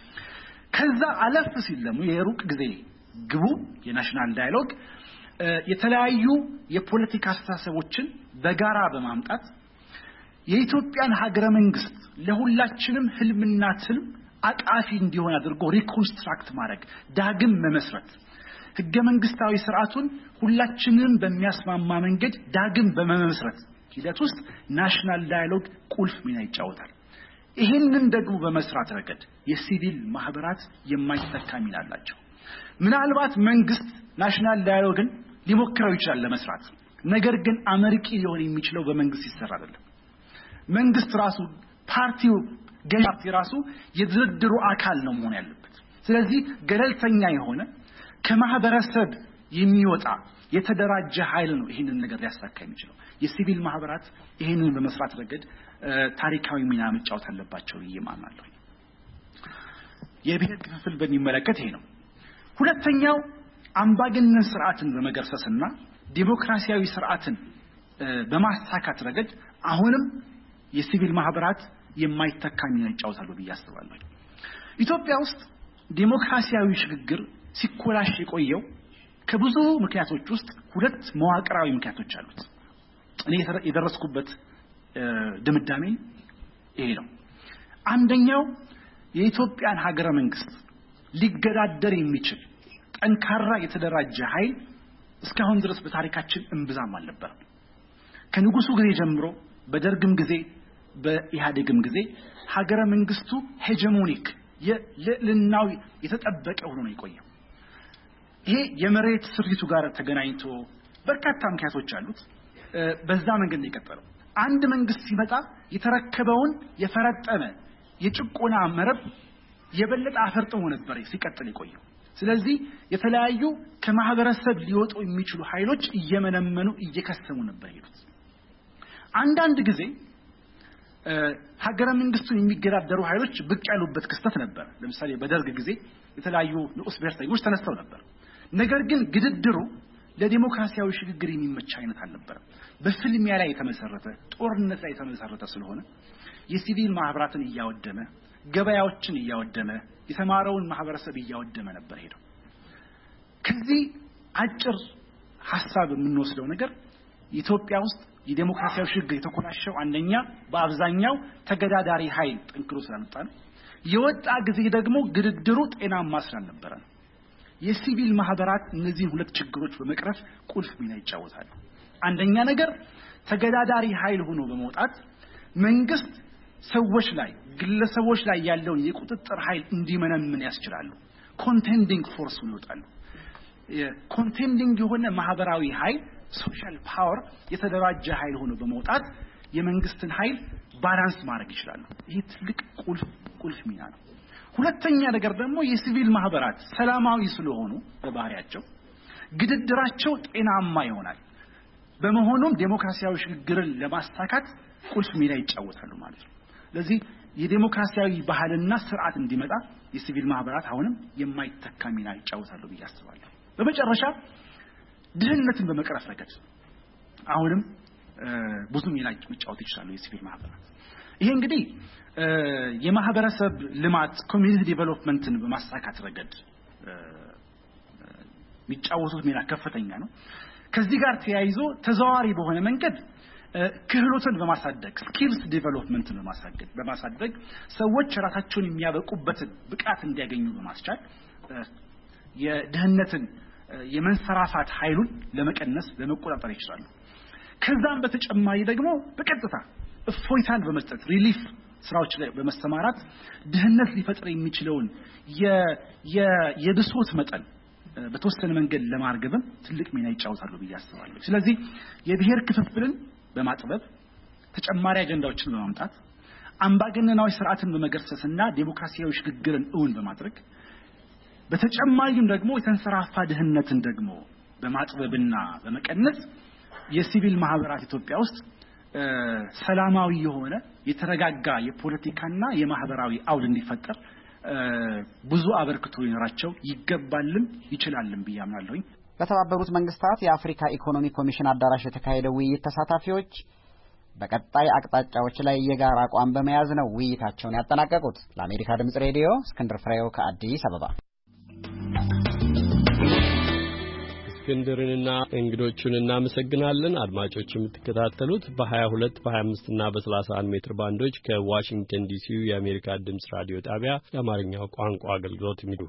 ከዛ አለፍ ሲል ደግሞ የሩቅ ጊዜ ግቡ የናሽናል ዳያሎግ የተለያዩ የፖለቲካ አስተሳሰቦችን በጋራ በማምጣት የኢትዮጵያን ሀገረ መንግስት ለሁላችንም ህልምና ትልም አቃፊ እንዲሆን አድርጎ ሪኮንስትራክት ማድረግ ዳግም መመስረት ህገ መንግስታዊ ስርዓቱን ሁላችንም በሚያስማማ መንገድ ዳግም በመመስረት ሂደት ውስጥ ናሽናል ዳያሎግ ቁልፍ ሚና ይጫወታል ይሄንን ደግሞ በመስራት ረገድ የሲቪል ማህበራት የማይተካ ሚና አላቸው ምናልባት መንግስት ናሽናል ዳያሎግን ሊሞክረው ይችላል ለመስራት ነገር ግን አመርቂ ሊሆን የሚችለው በመንግስት ይሰራ አይደለም መንግስት ራሱ ፓርቲው ገዢ ራሱ የድርድሩ አካል ነው መሆን ያለበት ስለዚህ ገለልተኛ የሆነ ከማህበረሰብ የሚወጣ የተደራጀ ኃይል ነው ይሄንን ነገር ሊያሳካ የሚችለው የሲቪል ማህበራት ይሄንን በመስራት ረገድ ታሪካዊ ሚና መጫወት አለባቸው ይማማለሁ የብሔር ክፍፍል በሚመለከት ይሄ ነው ሁለተኛው አምባገነን ስርዓትን በመገርሰስና ዲሞክራሲያዊ ስርዓትን በማስተካከል ረገድ አሁንም የሲቪል ማህበራት የማይተካ ሚና ይጫወታሉ ብያስባለሁ ኢትዮጵያ ውስጥ ዲሞክራሲያዊ ሽግግር ሲኮላሽ የቆየው ከብዙ ምክንያቶች ውስጥ ሁለት መዋቅራዊ ምክንያቶች አሉት እኔ የደረስኩበት ድምዳሜ ይሄ ነው አንደኛው የኢትዮጵያን ሀገረ መንግስት ሊገዳደር የሚችል ጠንካራ የተደራጀ ኃይል እስካሁን ድረስ በታሪካችን እንብዛም አልነበረም ከንጉሱ ጊዜ ጀምሮ በደርግም ጊዜ በኢህአዴግም ጊዜ ሀገረ መንግስቱ ሄጀሞኒክ የልዕልናው የተጠበቀ ሆኖ ነው የቆየው ይሄ የመሬት ስሪቱ ጋር ተገናኝቶ በርካታ ምክንያቶች አሉት በዛ መንገድ ነው የቀጠለው አንድ መንግስት ሲመጣ የተረከበውን የፈረጠመ የጭቆና መረብ የበለጠ አፈርጥሞ ነበር ሲቀጥል የቆየው ስለዚህ የተለያዩ ከማህበረሰብ ሊወጡ የሚችሉ ኃይሎች እየመነመኑ እየከሰሙ ነበር ይሉት አንዳንድ ጊዜ ሀገረ መንግስቱን የሚገዳደሩ ኃይሎች ብቅ ያሉበት ክስተት ነበር ለምሳሌ በደርግ ጊዜ የተለያዩ ንዑስ ብሔርተኞች ተነስተው ነበር ነገር ግን ግድድሩ ለዲሞክራሲያዊ ሽግግር የሚመች አይነት አልነበረም በፍልሚያ ላይ የተመሰረተ ጦርነት ላይ የተመሰረተ ስለሆነ የሲቪል ማህበራትን እያወደመ ገበያዎችን እያወደመ የተማረውን ማህበረሰብ እያወደመ ነበር ሄደው ከዚህ አጭር ሐሳብ የምንወስደው ነገር ኢትዮጵያ ውስጥ የዲሞክራሲያዊ ሽግግር የተኮላሸው አንደኛ በአብዛኛው ተገዳዳሪ ኃይል ጠንክሮ ስለመጣ ነው የወጣ ጊዜ ደግሞ ግድድሩ ጤናማ ስላልነበረ ነው የሲቪል ማህበራት እነዚህ ሁለት ችግሮች በመቅረፍ ቁልፍ ሚና ይጫወታሉ አንደኛ ነገር ተገዳዳሪ ኃይል ሆኖ በመውጣት መንግስት ሰዎች ላይ ግለሰቦች ላይ ያለውን የቁጥጥር ኃይል እንዲመነምን ያስችላሉ ኮንቴንዲንግ ፎርስ ይወጣሉ ኮንቴንዲንግ የሆነ ማህበራዊ ኃይል ሶሻል ፓወር የተደራጀ ኃይል ሆኖ በመውጣት የመንግስትን ኃይል ባላንስ ማድረግ ይችላሉ ይሄ ትልቅ ቁልፍ ቁልፍ ሚና ነው ሁለተኛ ነገር ደግሞ የሲቪል ማህበራት ሰላማዊ ስለሆኑ በባህሪያቸው ግድድራቸው ጤናማ ይሆናል በመሆኑም ዲሞክራሲያዊ ሽግግርን ለማስተካከል ቁልፍ ሚና ይጫወታሉ ማለት ነው ለዚህ የዲሞክራሲያዊ ባህልና ስርዓት እንዲመጣ የሲቪል ማህበራት አሁንም የማይተካ ሚና ይጫወታሉ ብዬ አስባለሁ በመጨረሻ ድህነትን በመቅረፍ ረገድ አሁንም ብዙ ሚና መጫወት ይችላሉ የሲቪል ማህበራት ይሄ እንግዲህ የማህበረሰብ ልማት ኮሚኒቲ ዲቨሎፕመንትን በማሳካት ረገድ የሚጫወቱት ሚና ከፍተኛ ነው ከዚህ ጋር ተያይዞ ተዛዋሪ በሆነ መንገድ ክህሎትን በማሳደግ ስኪልስ ዴቨሎፕመንት በማሳደግ በማሳደግ ሰዎች ራሳቸውን የሚያበቁበትን ብቃት እንዲያገኙ በማስቻል የደህንነትን የመንሰራፋት ኃይሉን ለመቀነስ ለመቆጣጠር ይችላሉ። ከዛም በተጨማሪ ደግሞ በቀጥታ እፎይታን በመስጠት ሪሊፍ ስራዎች ላይ በመሰማራት ድህነት ሊፈጥር የሚችለውን የ የ የብሶት መጠን በተወሰነ መንገድ ለማርገብም ትልቅ ሚና ይጫወታሉ ብዬ አስባለሁ። ስለዚህ የብሔር ክፍፍልን በማጥበብ ተጨማሪ አጀንዳዎችን በማምጣት አምባገነናዊ ስርዓትን በመገርሰስና ዲሞክራሲያዊ ሽግግርን እውን በማድረግ በተጨማሪም ደግሞ የተንሰራፋ ድህነትን ደግሞ በማጥበብና በመቀነስ የሲቪል ማህበራት ኢትዮጵያ ውስጥ ሰላማዊ የሆነ የተረጋጋ የፖለቲካና የማህበራዊ አውድ እንዲፈጠር ብዙ አበርክቶ ይኖራቸው ይገባልም ይችላልም ብያምናለሁኝ። በተባበሩት መንግስታት የአፍሪካ ኢኮኖሚ ኮሚሽን አዳራሽ የተካሄደው ውይይት ተሳታፊዎች በቀጣይ አቅጣጫዎች ላይ የጋራ አቋም በመያዝ ነው ውይይታቸውን ያጠናቀቁት። ለአሜሪካ ድምጽ ሬዲዮ እስክንድር ፍሬው ከአዲስ አበባ። እስክንድርንና እንግዶቹን እናመሰግናለን። አድማጮች የምትከታተሉት በ22 በ25 እና በ31 ሜትር ባንዶች ከዋሽንግተን ዲሲ የአሜሪካ ድምጽ ራዲዮ ጣቢያ የአማርኛው ቋንቋ አገልግሎት ሚዱ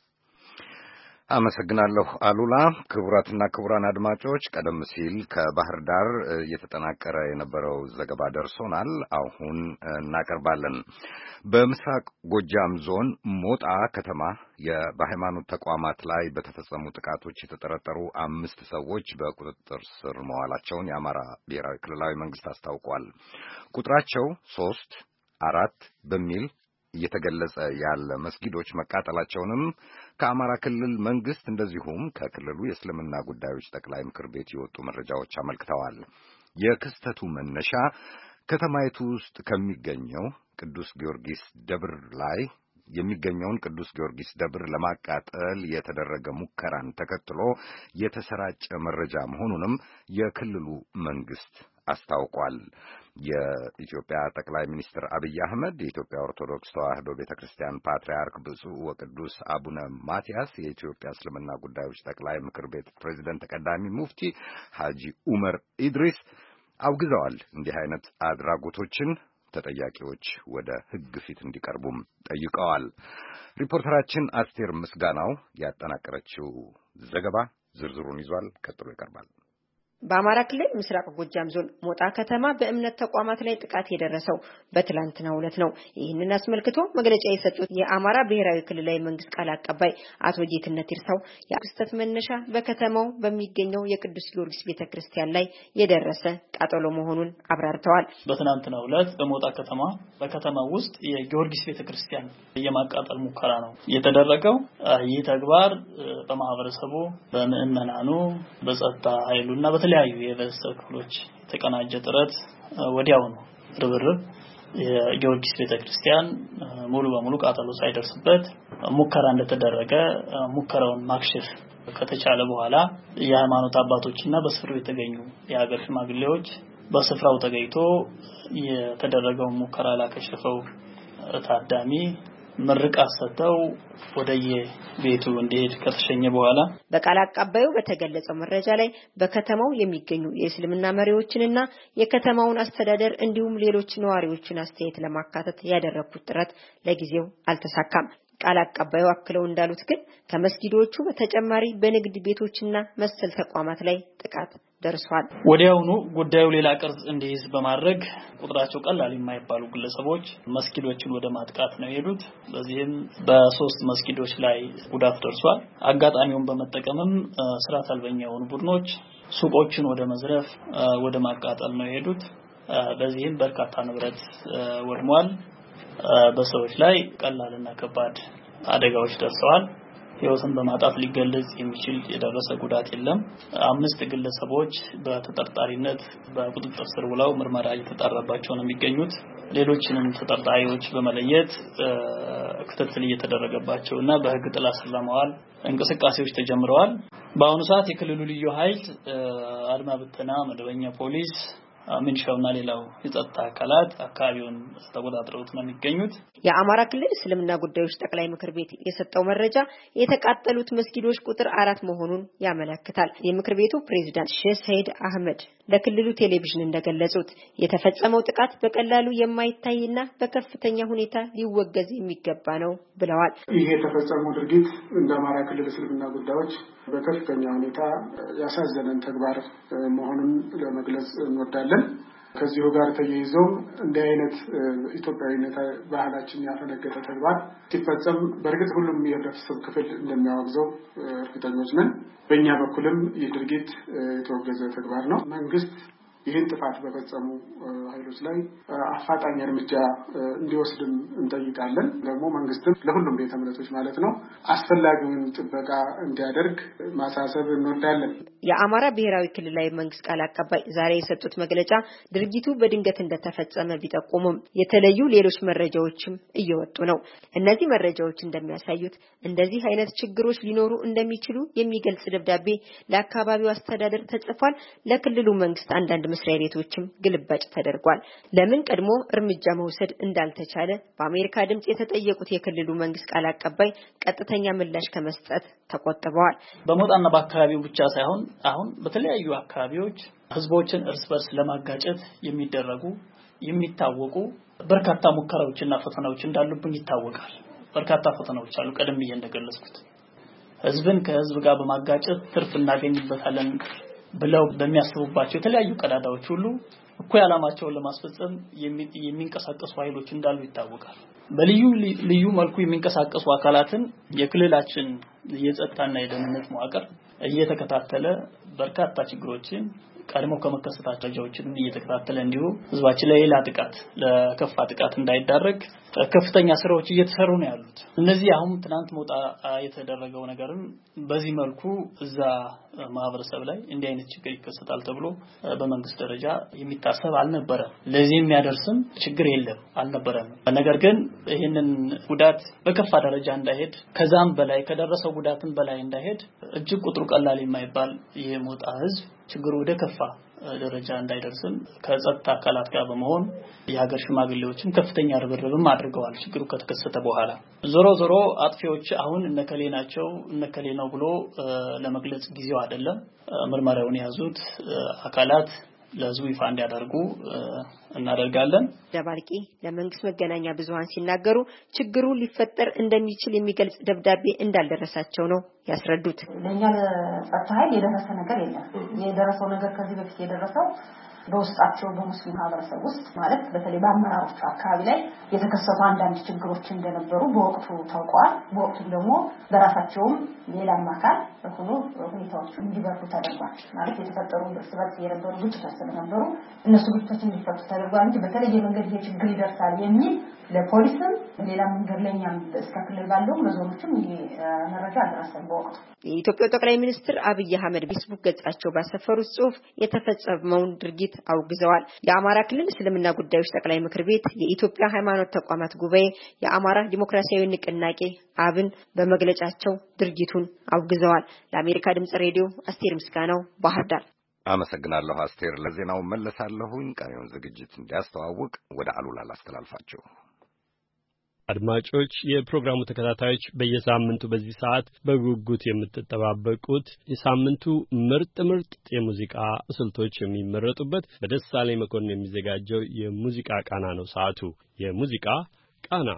አመሰግናለሁ አሉላ። ክቡራትና ክቡራን አድማጮች ቀደም ሲል ከባህር ዳር እየተጠናቀረ የነበረው ዘገባ ደርሶናል። አሁን እናቀርባለን። በምስራቅ ጎጃም ዞን ሞጣ ከተማ በሃይማኖት ተቋማት ላይ በተፈጸሙ ጥቃቶች የተጠረጠሩ አምስት ሰዎች በቁጥጥር ስር መዋላቸውን የአማራ ብሔራዊ ክልላዊ መንግስት አስታውቋል። ቁጥራቸው ሶስት አራት በሚል እየተገለጸ ያለ መስጊዶች መቃጠላቸውንም ከአማራ ክልል መንግስት እንደዚሁም ከክልሉ የእስልምና ጉዳዮች ጠቅላይ ምክር ቤት የወጡ መረጃዎች አመልክተዋል። የክስተቱ መነሻ ከተማይቱ ውስጥ ከሚገኘው ቅዱስ ጊዮርጊስ ደብር ላይ የሚገኘውን ቅዱስ ጊዮርጊስ ደብር ለማቃጠል የተደረገ ሙከራን ተከትሎ የተሰራጨ መረጃ መሆኑንም የክልሉ መንግስት አስታውቋል። የኢትዮጵያ ጠቅላይ ሚኒስትር አብይ አህመድ፣ የኢትዮጵያ ኦርቶዶክስ ተዋሕዶ ቤተክርስቲያን ፓትርያርክ ብፁዕ ወቅዱስ አቡነ ማትያስ፣ የኢትዮጵያ እስልምና ጉዳዮች ጠቅላይ ምክር ቤት ፕሬዝዳንት ተቀዳሚ ሙፍቲ ሐጂ ዑመር ኢድሪስ አውግዘዋል። እንዲህ አይነት አድራጎቶችን ተጠያቂዎች ወደ ሕግ ፊት እንዲቀርቡም ጠይቀዋል። ሪፖርተራችን አስቴር ምስጋናው ያጠናቀረችው ዘገባ ዝርዝሩን ይዟል። ቀጥሎ ይቀርባል። በአማራ ክልል ምስራቅ ጎጃም ዞን ሞጣ ከተማ በእምነት ተቋማት ላይ ጥቃት የደረሰው በትላንትናው ዕለት ነው። ይህንን አስመልክቶ መግለጫ የሰጡት የአማራ ብሔራዊ ክልላዊ መንግስት ቃል አቀባይ አቶ ጌትነት ይርሳው የክስተት መነሻ በከተማው በሚገኘው የቅዱስ ጊዮርጊስ ቤተክርስቲያን ላይ የደረሰ ቃጠሎ መሆኑን አብራርተዋል። በትላንትናው ዕለት በሞጣ ከተማ በከተማው ውስጥ የጊዮርጊስ ቤተክርስቲያን የማቃጠል ሙከራ ነው የተደረገው። ይህ ተግባር በማህበረሰቡ በምእመናኑ በጸጥታ ኃይሉና በተለያዩ የህብረተሰብ ክፍሎች የተቀናጀ ጥረት ወዲያው ነው ርብርብ የጊዮርጊስ ቤተክርስቲያን ሙሉ በሙሉ ቃጠሎ ሳይደርስበት ሙከራ እንደተደረገ ሙከራውን ማክሸፍ ከተቻለ በኋላ የሃይማኖት አባቶችና በስፍራው የተገኙ የሀገር ሽማግሌዎች በስፍራው ተገኝቶ የተደረገው ሙከራ ላከሸፈው ታዳሚ ምርቃት ሰጥተው ወደየ ቤቱ እንዲሄድ ከተሸኘ በኋላ በቃል አቀባዩ በተገለጸው መረጃ ላይ በከተማው የሚገኙ የእስልምና መሪዎችንና የከተማውን አስተዳደር እንዲሁም ሌሎች ነዋሪዎችን አስተያየት ለማካተት ያደረኩት ጥረት ለጊዜው አልተሳካም። ቃል አቀባዩ አክለው እንዳሉት ግን ከመስጊዶቹ በተጨማሪ በንግድ ቤቶችና መሰል ተቋማት ላይ ጥቃት ደርሷል። ወዲያውኑ ጉዳዩ ሌላ ቅርጽ እንዲይዝ በማድረግ ቁጥራቸው ቀላል የማይባሉ ግለሰቦች መስጊዶችን ወደ ማጥቃት ነው የሄዱት። በዚህም በሶስት መስጊዶች ላይ ጉዳት ደርሷል። አጋጣሚውን በመጠቀምም ስርዓት አልበኛ የሆኑ ቡድኖች ሱቆችን ወደ መዝረፍ ወደ ማቃጠል ነው የሄዱት። በዚህም በርካታ ንብረት ወድሟል። በሰዎች ላይ ቀላልና ከባድ አደጋዎች ደርሰዋል። ህይወትን በማጣት ሊገለጽ የሚችል የደረሰ ጉዳት የለም። አምስት ግለሰቦች በተጠርጣሪነት በቁጥጥር ስር ውለው ምርመራ እየተጣራባቸው ነው የሚገኙት። ሌሎችንም ተጠርጣሪዎች በመለየት ክትትል እየተደረገባቸውና በህግ ጥላ ስር ለማዋል እንቅስቃሴዎች ተጀምረዋል። በአሁኑ ሰዓት የክልሉ ልዩ ኃይል፣ አድማ ብተና፣ መደበኛ ፖሊስ፣ ምንሻውና ሌላው የጸጥታ አካላት አካባቢውን ተቆጣጥረውት ነው የሚገኙት። የአማራ ክልል እስልምና ጉዳዮች ጠቅላይ ምክር ቤት የሰጠው መረጃ የተቃጠሉት መስጊዶች ቁጥር አራት መሆኑን ያመለክታል። የምክር ቤቱ ፕሬዝዳንት ሼህ ሰይድ አህመድ ለክልሉ ቴሌቪዥን እንደገለጹት የተፈጸመው ጥቃት በቀላሉ የማይታይና በከፍተኛ ሁኔታ ሊወገዝ የሚገባ ነው ብለዋል። ይሄ የተፈጸመው ድርጊት እንደ አማራ ክልል እስልምና ጉዳዮች በከፍተኛ ሁኔታ ያሳዘነን ተግባር መሆኑን ለመግለጽ እንወዳለን። ከዚሁ ጋር ተያይዞ እንደ አይነት ኢትዮጵያዊነት ባህላችን ያፈነገጠ ተግባር ሲፈጸም በእርግጥ ሁሉም የህብረተሰብ ክፍል እንደሚያወግዘው እርግጠኞች ነን። በእኛ በኩልም ይህ ድርጊት የተወገዘ ተግባር ነው። መንግስት ይህን ጥፋት በፈጸሙ ኃይሎች ላይ አፋጣኝ እርምጃ እንዲወስድም እንጠይቃለን። ደግሞ መንግስትም ለሁሉም ቤተ እምነቶች ማለት ነው አስፈላጊውን ጥበቃ እንዲያደርግ ማሳሰብ እንወዳለን። የአማራ ብሔራዊ ክልላዊ መንግስት ቃል አቀባይ ዛሬ የሰጡት መግለጫ ድርጊቱ በድንገት እንደተፈጸመ ቢጠቁሙም የተለዩ ሌሎች መረጃዎችም እየወጡ ነው። እነዚህ መረጃዎች እንደሚያሳዩት እንደዚህ አይነት ችግሮች ሊኖሩ እንደሚችሉ የሚገልጽ ደብዳቤ ለአካባቢው አስተዳደር ተጽፏል። ለክልሉ መንግስት አንዳንድ መስሪያ ቤቶችም ግልባጭ ተደርጓል። ለምን ቀድሞ እርምጃ መውሰድ እንዳልተቻለ በአሜሪካ ድምጽ የተጠየቁት የክልሉ መንግስት ቃል አቀባይ ቀጥተኛ ምላሽ ከመስጠት ተቆጥበዋል። በሞጣና በአካባቢው ብቻ ሳይሆን አሁን በተለያዩ አካባቢዎች ህዝቦችን እርስ በርስ ለማጋጨት የሚደረጉ የሚታወቁ በርካታ ሙከራዎችና ፈተናዎች እንዳሉብን ይታወቃል። በርካታ ፈተናዎች አሉ። ቀደም ብዬ እንደገለጽኩት ህዝብን ከህዝብ ጋር በማጋጨት ትርፍ እናገኝበታለን ብለው በሚያስቡባቸው የተለያዩ ቀዳዳዎች ሁሉ እኩይ ዓላማቸውን ለማስፈጸም የሚንቀሳቀሱ ኃይሎች እንዳሉ ይታወቃል። በልዩ ልዩ መልኩ የሚንቀሳቀሱ አካላትን የክልላችን የጸጥታና የደህንነት መዋቅር እየተከታተለ በርካታ ችግሮችን ቀድሞ ከመከሰታቸው ጀዎችን እየተከታተለ እንዲሁ ህዝባችን ላይ ሌላ ጥቃት ለከፋ ጥቃት እንዳይዳረግ ከፍተኛ ስራዎች እየተሰሩ ነው ያሉት። እነዚህ አሁን ትናንት ሞጣ የተደረገው ነገርም በዚህ መልኩ እዛ ማህበረሰብ ላይ እንዲህ አይነት ችግር ይከሰታል ተብሎ በመንግስት ደረጃ የሚታሰብ አልነበረም። ለዚህ የሚያደርስም ችግር የለም አልነበረም። ነገር ግን ይሄንን ጉዳት በከፋ ደረጃ እንዳይሄድ ከዛም በላይ ከደረሰው ጉዳትም በላይ እንዳይሄድ እጅግ ቁጥሩ ቀላል የማይባል የሞጣ ህዝብ ችግሩ ወደ ከፋ ደረጃ እንዳይደርስም ከጸጥታ አካላት ጋር በመሆን የሀገር ሽማግሌዎችም ከፍተኛ ርብርብም አድርገዋል። ችግሩ ከተከሰተ በኋላ ዞሮ ዞሮ አጥፊዎች አሁን እነከሌ ናቸው እነከሌ ነው ብሎ ለመግለጽ ጊዜው አይደለም። ምርመራውን ያዙት አካላት ለህዝቡ ይፋ እንዲያደርጉ እናደርጋለን። ደባርቂ ለመንግስት መገናኛ ብዙሃን ሲናገሩ ችግሩ ሊፈጠር እንደሚችል የሚገልጽ ደብዳቤ እንዳልደረሳቸው ነው ያስረዱት። ለኛ ለጸጥታ ኃይል የደረሰ ነገር የለም። የደረሰው ነገር ከዚህ በፊት የደረሰው በውስጣቸው በሙስሊም ማህበረሰብ ውስጥ ማለት በተለይ በአመራሮቹ አካባቢ ላይ የተከሰቱ አንዳንድ ችግሮች እንደነበሩ በወቅቱ ታውቀዋል። በወቅቱ ደግሞ በራሳቸውም ሌላም አካል ሆኖ ሁኔታዎቹ እንዲበርዱ ተደርጓል። ማለት የተፈጠሩ እርስ በርስ የነበሩ ግጭቶች ስለነበሩ እነሱ ግጭቶች እንዲፈቱ ተደርጓል እንጂ በተለየ መንገድ ይሄ ችግር ይደርሳል የሚል ለፖሊስም ሌላ መንገድ ለኛም እስከ ክልል ባለው ለዞኖችም ይሄ መረጃ አልደረሰም በወቅቱ። የኢትዮጵያ ጠቅላይ ሚኒስትር አብይ አህመድ ፌስቡክ ገጻቸው ባሰፈሩት ጽሑፍ የተፈጸመውን ድርጊት አውግዘዋል። የአማራ ክልል እስልምና ጉዳዮች ጠቅላይ ምክር ቤት፣ የኢትዮጵያ ሃይማኖት ተቋማት ጉባኤ፣ የአማራ ዲሞክራሲያዊ ንቅናቄ አብን በመግለጫቸው ድርጊቱን አውግዘዋል። ለአሜሪካ ድምጽ ሬዲዮ አስቴር ምስጋናው ባህር ዳር። አመሰግናለሁ አስቴር። ለዜናው መለሳለሁኝ። ቀሪውን ዝግጅት እንዲያስተዋውቅ ወደ አሉላ ላስተላልፋችሁ። አድማጮች፣ የፕሮግራሙ ተከታታዮች በየሳምንቱ በዚህ ሰዓት በጉጉት የምትጠባበቁት የሳምንቱ ምርጥ ምርጥ የሙዚቃ ስልቶች የሚመረጡበት በደሳለኝ መኮንን የሚዘጋጀው የሙዚቃ ቃና ነው። ሰዓቱ የሙዚቃ ቃና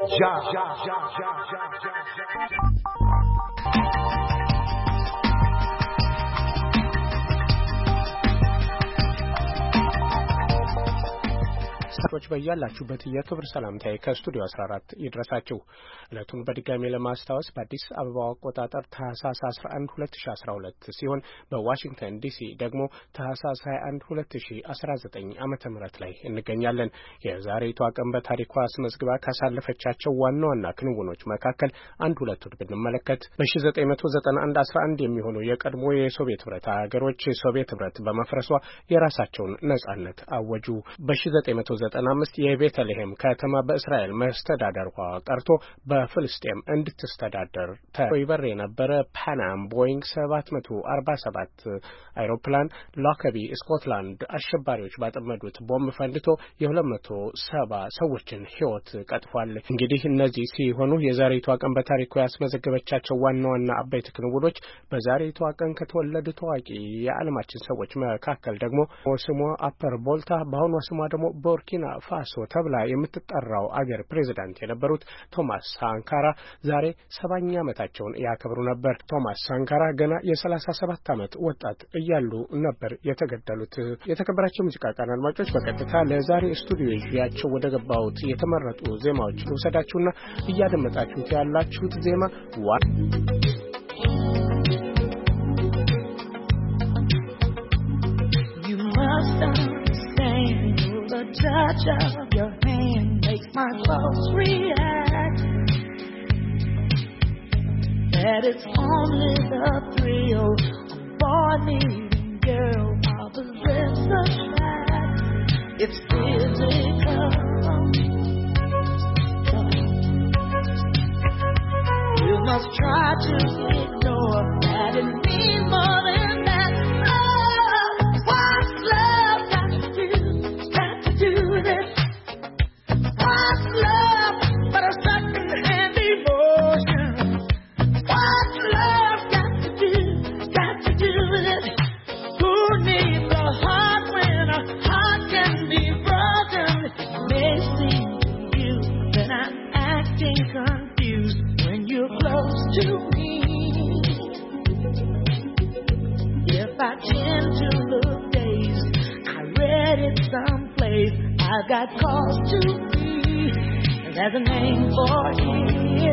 ሰዎች በያላችሁበት የክብር ሰላምታዬ ከስቱዲዮ አስራ አራት ይድረሳችሁ። ዕለቱን በድጋሚ ለማስታወስ በአዲስ አበባ አቆጣጠር ታህሳስ አስራ አንድ ሁለት ሺህ አስራ ሁለት ሲሆን በዋሽንግተን ዲሲ ደግሞ ታህሳስ ሃያ አንድ ሁለት ሺህ አስራ ዘጠኝ ዓመተ ምህረት ላይ እንገኛለን። የዛሬቷ ቀን በታሪኳ አስመዝግባ ካሳለፈቻቸው ዋና ዋና ክንውኖች መካከል አንድ ሁለቱን ብንመለከት በ1991 አስራ አንድ የሚሆኑ የቀድሞ የሶቪየት ህብረት ሀገሮች ሶቪየት ህብረት በመፍረሷ የራሳቸውን ነጻነት አወጁ። በ19 ዘጠና አምስት የቤተልሔም ከተማ በእስራኤል መስተዳደሯ ቀርቶ በፍልስጤም እንድትስተዳደር ተይበር የነበረ ፓናም ቦይንግ ሰባት መቶ አርባ ሰባት አይሮፕላን ሎከቢ ስኮትላንድ አሸባሪዎች ባጠመዱት ቦምብ ፈንድቶ የሁለት መቶ ሰባ ሰዎችን ሕይወት ቀጥፏል። እንግዲህ እነዚህ ሲሆኑ የዛሬቷ ቀን በታሪኩ ያስመዘገበቻቸው ዋና ዋና አበይት ክንውኖች በዛሬቷ ቀን ከተወለዱ ታዋቂ የዓለማችን ሰዎች መካከል ደግሞ ስሟ አፐር ቦልታ በአሁኗ ስሟ ደግሞ ቡርኪና ፋሶ ተብላ የምትጠራው አገር ፕሬዝዳንት የነበሩት ቶማስ ሳንካራ ዛሬ ሰባኛ ዓመታቸውን ያከብሩ ነበር። ቶማስ ሳንካራ ገና የሰላሳ ሰባት ዓመት ወጣት እያሉ ነበር የተገደሉት። የተከበራቸው ሙዚቃ ቃና አድማጮች በቀጥታ ለዛሬ ስቱዲዮ ይዣቸው ወደ ገባሁት የተመረጡ ዜማዎች ልውሰዳችሁና እያደመጣችሁት ያላችሁት ዜማ ዋ touch of your hand makes my pulse react. That it's only the thrill of boy meeting girl opposites attract. It's physical. You must try to ignore that it means more than that. Oh, what's love got to do? What's love but a second-hand emotion? What's love got to do, got to do with it? Who needs a heart when a heart can be broken? It may seem to you that I'm acting confused when you're close to me. If I tend to look dazed, I read it someplace. I've got cause to be. There's a name for it.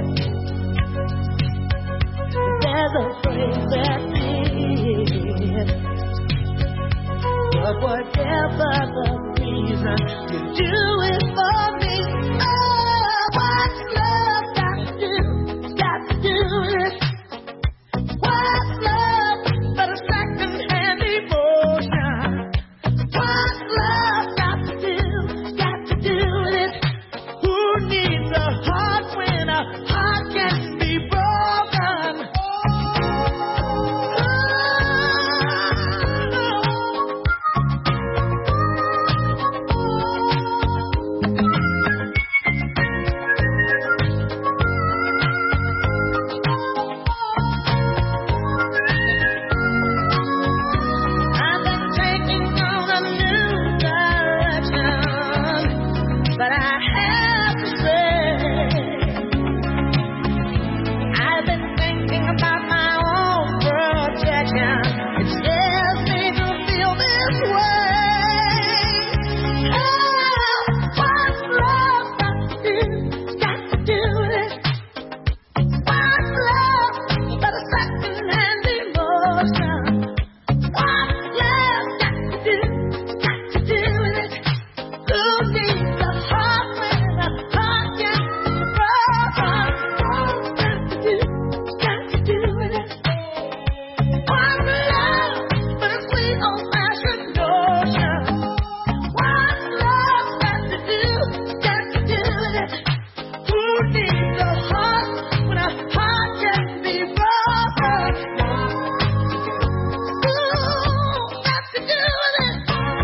There's a phrase that fits. But whatever the reason, you do it for me. Oh, what's love got to do? Got to do it. What's love but a second-hand emotion? What's love got to do? Needs a heart when a heart can be broken. I've been taking on a new direction, but I have to say I've been thinking about my own protection. It scares me to feel this way. Oh, what's love got to do? Got to do it. What's love but a second-hand emotion? What's love got to do? Got to do with it. Who needs a heart when a heart can be broken? Got to do, got to do with it. What's love but a sweet old-fashioned notion? What's love got to do, got to do with it? Who needs a heart when a heart can be broken? Ooh, got to do with it.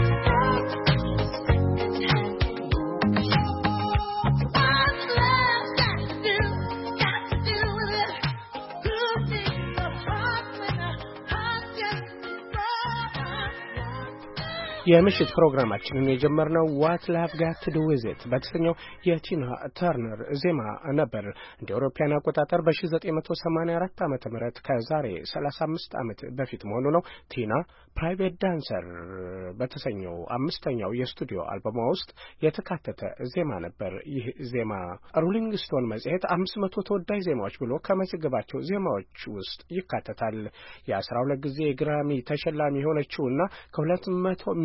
What's love got to do, got to do with it? Who needs a heart when a heart can be broken? የምሽት ፕሮግራማችንን የጀመርነው What Love Got to Do With It በተሰኘው የቲና ተርነር ዜማ ነበር። እንደ አውሮፓውያን አቆጣጠር በ1984 ዓመተ ምህረት ከዛሬ ሰላሳ አምስት ዓመት በፊት መሆኑ ነው። ቲና ፕራይቬት ዳንሰር በተሰኘው አምስተኛው የስቱዲዮ አልበሟ ውስጥ የተካተተ ዜማ ነበር። ይህ ዜማ ሮሊንግ ስቶን መጽሔት አምስት መቶ ተወዳጅ ዜማዎች ብሎ ከመዘገባቸው ዜማዎች ውስጥ ይካተታል። የአስራ ሁለት ጊዜ ግራሚ ተሸላሚ የሆነችውና ከሁለት መቶ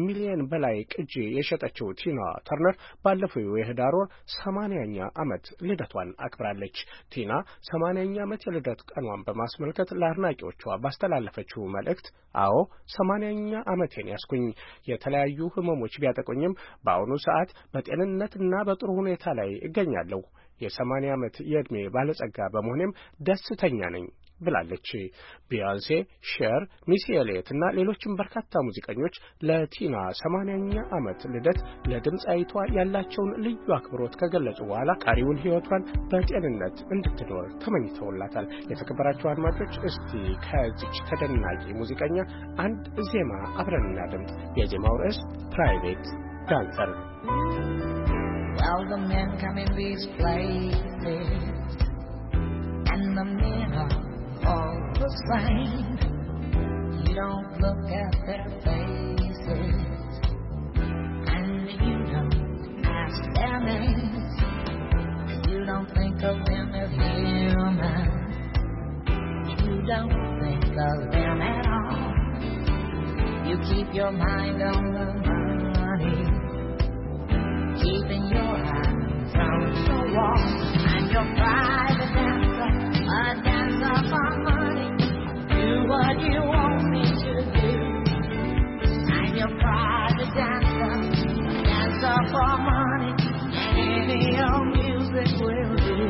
ሚሊዮን በላይ ቅጂ የሸጠችው ቲና ተርነር ባለፈው የህዳር ወር ሰማንያኛ ዓመት ልደቷን አክብራለች። ቲና ሰማንያኛ ዓመት የልደት ቀኗን በማስመልከት ለአድናቂዎቿ ባስተላለፈችው መልእክት አዎ ሰማንያኛ ዓመቴን ያስኩኝ የተለያዩ ህመሞች ቢያጠቁኝም በአሁኑ ሰዓት በጤንነትና በጥሩ ሁኔታ ላይ እገኛለሁ። የሰማንያ ዓመት የዕድሜ ባለጸጋ በመሆኔም ደስተኛ ነኝ ብላለች። ቢያንሴ፣ ሼር፣ ሚሲ ኤሊየት እና ሌሎችም በርካታ ሙዚቀኞች ለቲና ሰማንያኛ ዓመት ልደት ለድምጻዊቷ ያላቸውን ልዩ አክብሮት ከገለጹ በኋላ ቀሪውን ህይወቷን በጤንነት እንድትኖር ተመኝተውላታል። የተከበራችሁ አድማጮች እስቲ ከዚች ተደናቂ ሙዚቀኛ አንድ ዜማ አብረን እናድምጥ። የዜማው ርዕስ ፕራይቬት ዳንሰር። Well, the men come in these places, and the men are all the same. You don't look at their faces, and you don't ask their names. You don't think of them as human. You don't think of them at all. You keep your mind on the money, keeping your eyes on the wall. And your private dancer, a dancer for money. Do what you want me to do. I'm your private dancer, a dancer for money. Any old music will do.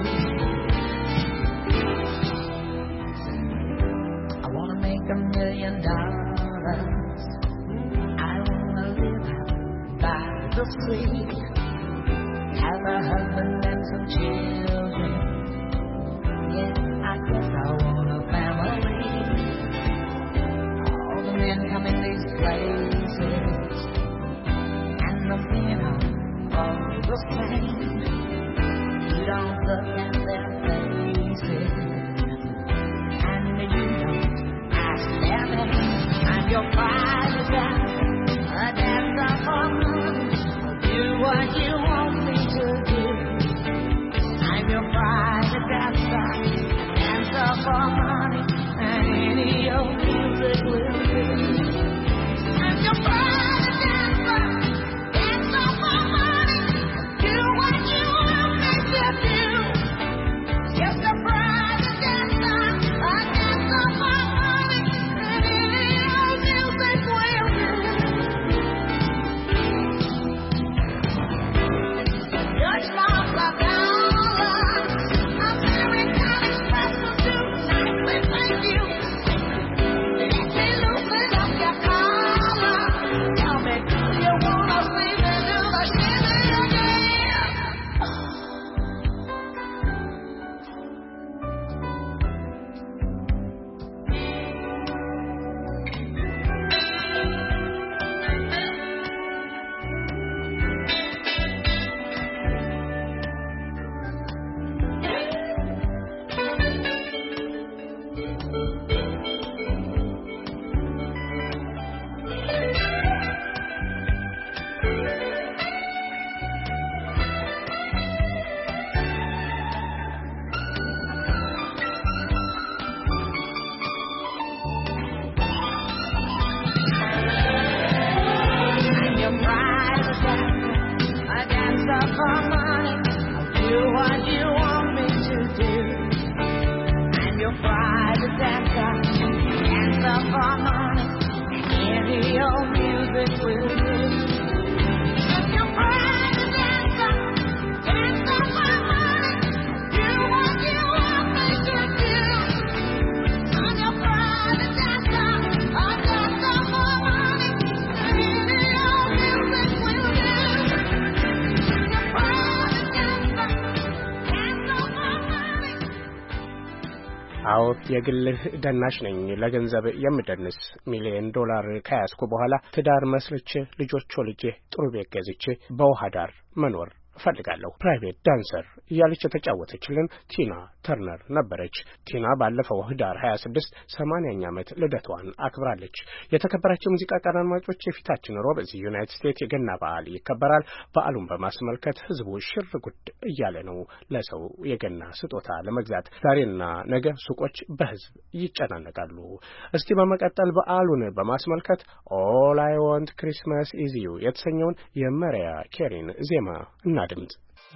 I wanna make a million dollars. I wanna live out by the sea, have a husband and some children. Yeah, I guess I want a family. All the men come in these places, and the men are all the same. You don't look at their faces, and you don't ask their names. I'm your private dancer, a dancer for money. Do what you want me to do. I'm your private dancer, a dancer for money, and any old music will do. I'm your private dancer, dancer for money. Do what you want me to do. Just a private dancer, a dancer for money, and any old music will do. Judge Mark of dollars, American Express will do nicely, thank you. Let me loosen up your collar. Tell me, do you wanna see me do the shimmy again? I'm your private dancer, a dancer for money. Do what you want me to do. I'm your private dancer, dancer for money. Any old music will do. I'm your private dancer, dancer for money. Do what you want me to do. I'm your private dancer, a dancer for money. Any old music will do. I'm your private dancer, dancer for money. አዎ የግልህ ደናሽ ነኝ ለገንዘብ የምደንስ ሚሊዮን ዶላር ከያዝኩ በኋላ ትዳር መስርቼ ልጆች ወልጄ ጥሩ ቤት ገዝቼ በውሃ ዳር መኖር እፈልጋለሁ ፕራይቬት ዳንሰር እያለች የተጫወተችልን ቲና ተርነር ነበረች። ቲና ባለፈው ህዳር ሃያ ስድስት ሰማንያኛ ዓመት ልደቷን አክብራለች። የተከበራቸው ሙዚቃ ቀን አድማጮች የፊታችን ሮብ እዚህ ዩናይትድ ስቴትስ የገና በዓል ይከበራል። በዓሉን በማስመልከት ህዝቡ ሽር ጉድ እያለ ነው ለሰው የገና ስጦታ ለመግዛት። ዛሬና ነገ ሱቆች በህዝብ ይጨናነቃሉ። እስቲ በመቀጠል በዓሉን በማስመልከት All I Want Christmas Is You የተሰኘውን የመሪያ ኬሪን ዜማ እናድምጥ።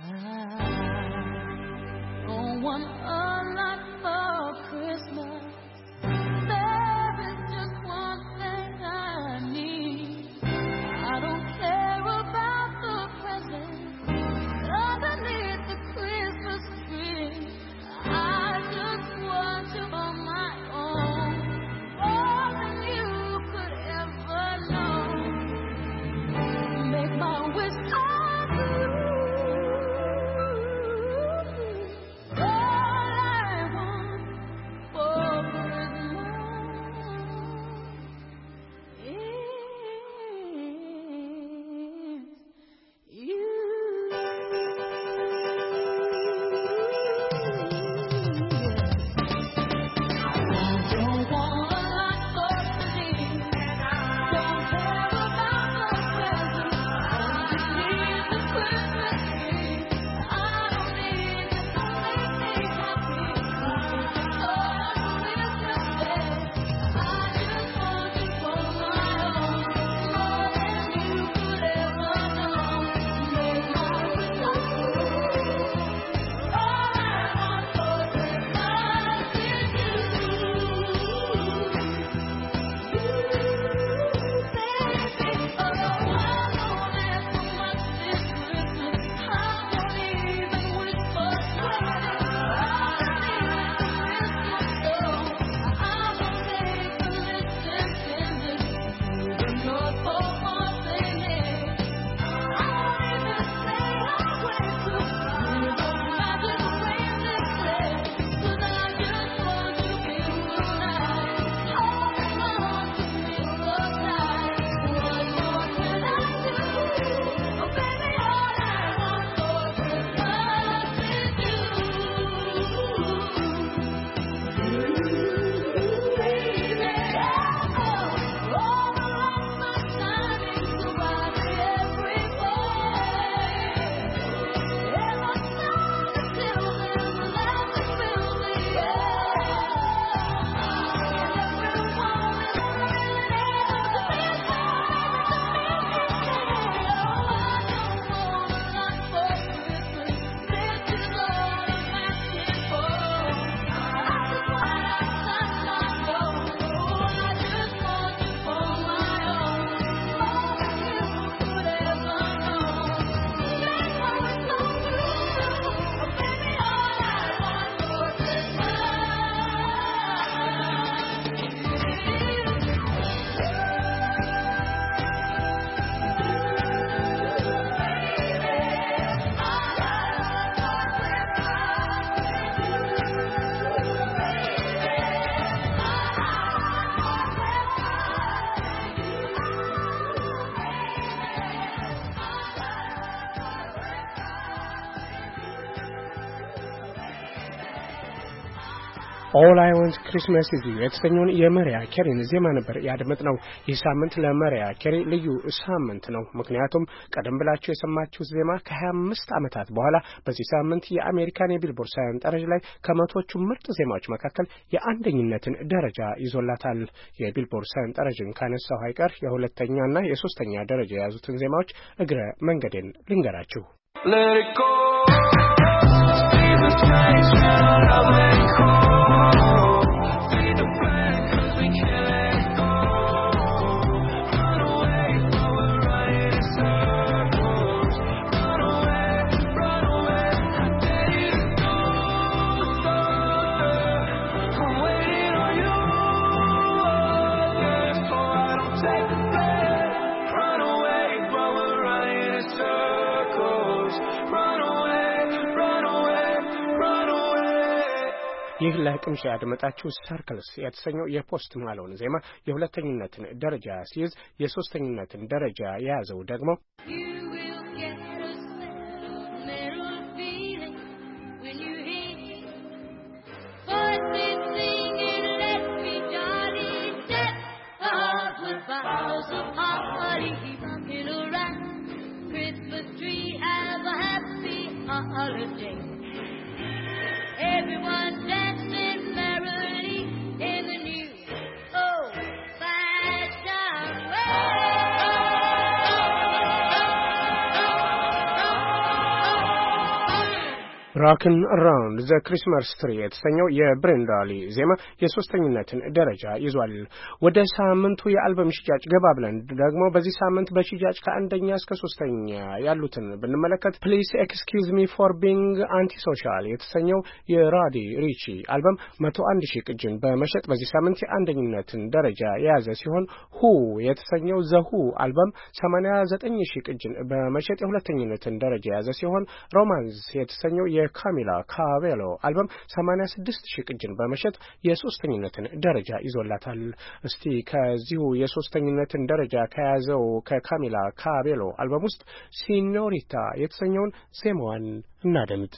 All I Want Christmas Is You የተሰኘውን የመሪያ ኬሪን ዜማ ነበር ያደመጥነው። ይህ ሳምንት ለመሪያ ኬሪ ልዩ ሳምንት ነው። ምክንያቱም ቀደም ብላችሁ የሰማችሁት ዜማ ከሀያ አምስት ዓመታት በኋላ በዚህ ሳምንት የአሜሪካን የቢልቦርድ ሰንጠረዥ ላይ ከመቶዎቹ ምርጥ ዜማዎች መካከል የአንደኝነትን ደረጃ ይዞላታል። የቢልቦርድ ሰንጠረዥን ካነሳው አይቀር የሁለተኛና የሶስተኛ ደረጃ የያዙትን ዜማዎች እግረ መንገዴን ልንገራችሁ። Let it go. ይህ ለቅምሻ ያደመጣችሁ ሰርክልስ የተሰኘው የፖስት ማሎን ዜማ የሁለተኝነትን ደረጃ ሲይዝ የሶስተኝነትን ደረጃ የያዘው ደግሞ can you hear? Voices singing, let's be jolly. Set the heart with boughs of holly. Rocking around Christmas tree, have a happy holiday. Everyone dancing merrily in the new old-fashioned way. Rockin' Around the Christmas Tree የተሰኘው የብሬንዳሊ ዜማ የሶስተኝነትን ደረጃ ይዟል። ወደ ሳምንቱ የአልበም ሽያጭ ገባ ብለን ደግሞ በዚህ ሳምንት በሽያጭ ከአንደኛ እስከ ሶስተኛ ያሉትን ብንመለከት Please Excuse Me for Being Antisocial የተሰኘው የራዲ ሪቺ አልበም መቶ አንድ ሺህ ቅጅን በመሸጥ በዚህ ሳምንት የአንደኝነትን ደረጃ የያዘ ሲሆን Who የተሰኘው The Who አልበም ሰማንያ ዘጠኝ ሺህ ቅጅን በመሸጥ የሁለተኝነትን ደረጃ የያዘ ሲሆን Romance የተሰኘው የካሚላ ካቬሎ አልበም ሰማንያ ስድስት ሺህ ቅጅን በመሸጥ የሶስተኝነትን ደረጃ ይዞላታል። እስቲ ከዚሁ የሶስተኝነትን ደረጃ ከያዘው ከካሚላ ካቬሎ አልበም ውስጥ ሲኖሪታ የተሰኘውን ዜማዋን እናደምጥ።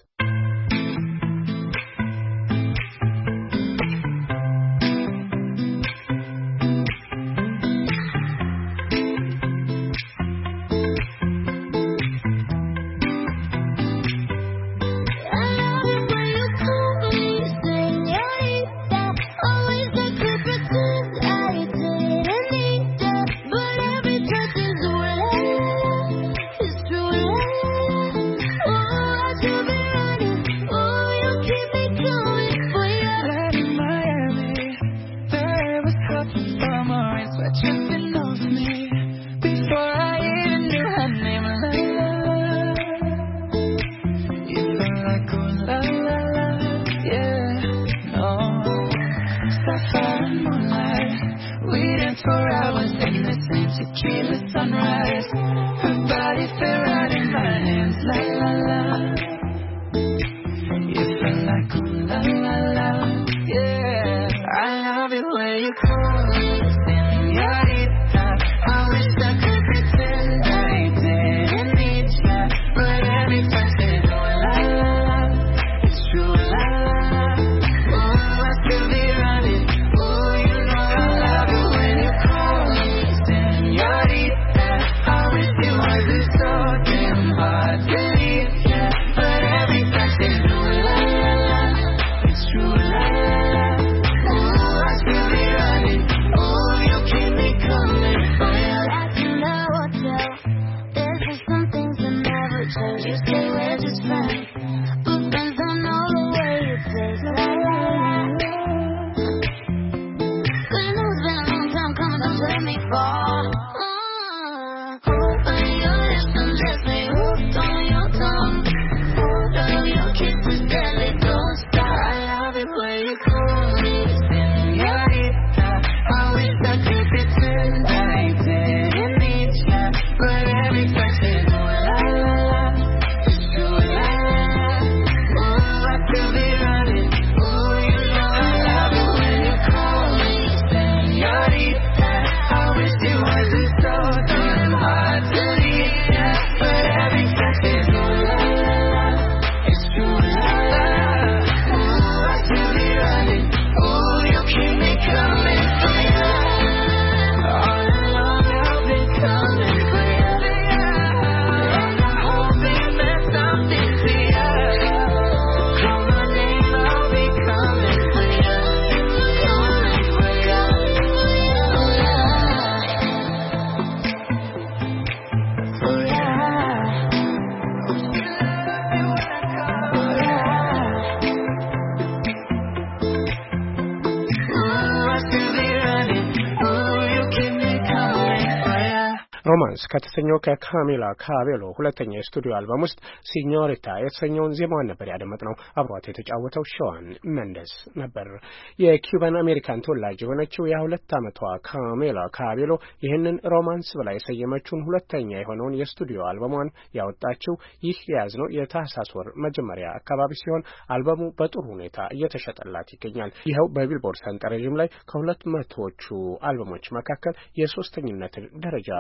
ሮማንስ ከተሰኘው ከካሚላ ካቬሎ ሁለተኛ የስቱዲዮ አልበም ውስጥ ሲኞሪታ የተሰኘውን ዜማዋን ነበር ያደመጥነው። አብሯት የተጫወተው ሾዋን መንደስ ነበር። የኪውባን አሜሪካን ተወላጅ የሆነችው የሁለት ዓመቷ ካሚላ ካቬሎ ይህንን ሮማንስ ብላ የሰየመችውን ሁለተኛ የሆነውን የስቱዲዮ አልበሟን ያወጣችው ይህ የያዝነው የታህሳስ ወር መጀመሪያ አካባቢ ሲሆን አልበሙ በጥሩ ሁኔታ እየተሸጠላት ይገኛል። ይኸው በቢልቦርድ ሰንጠረዥም ላይ ከሁለት መቶዎቹ አልበሞች መካከል የሶስተኝነትን ደረጃ ይዞላል።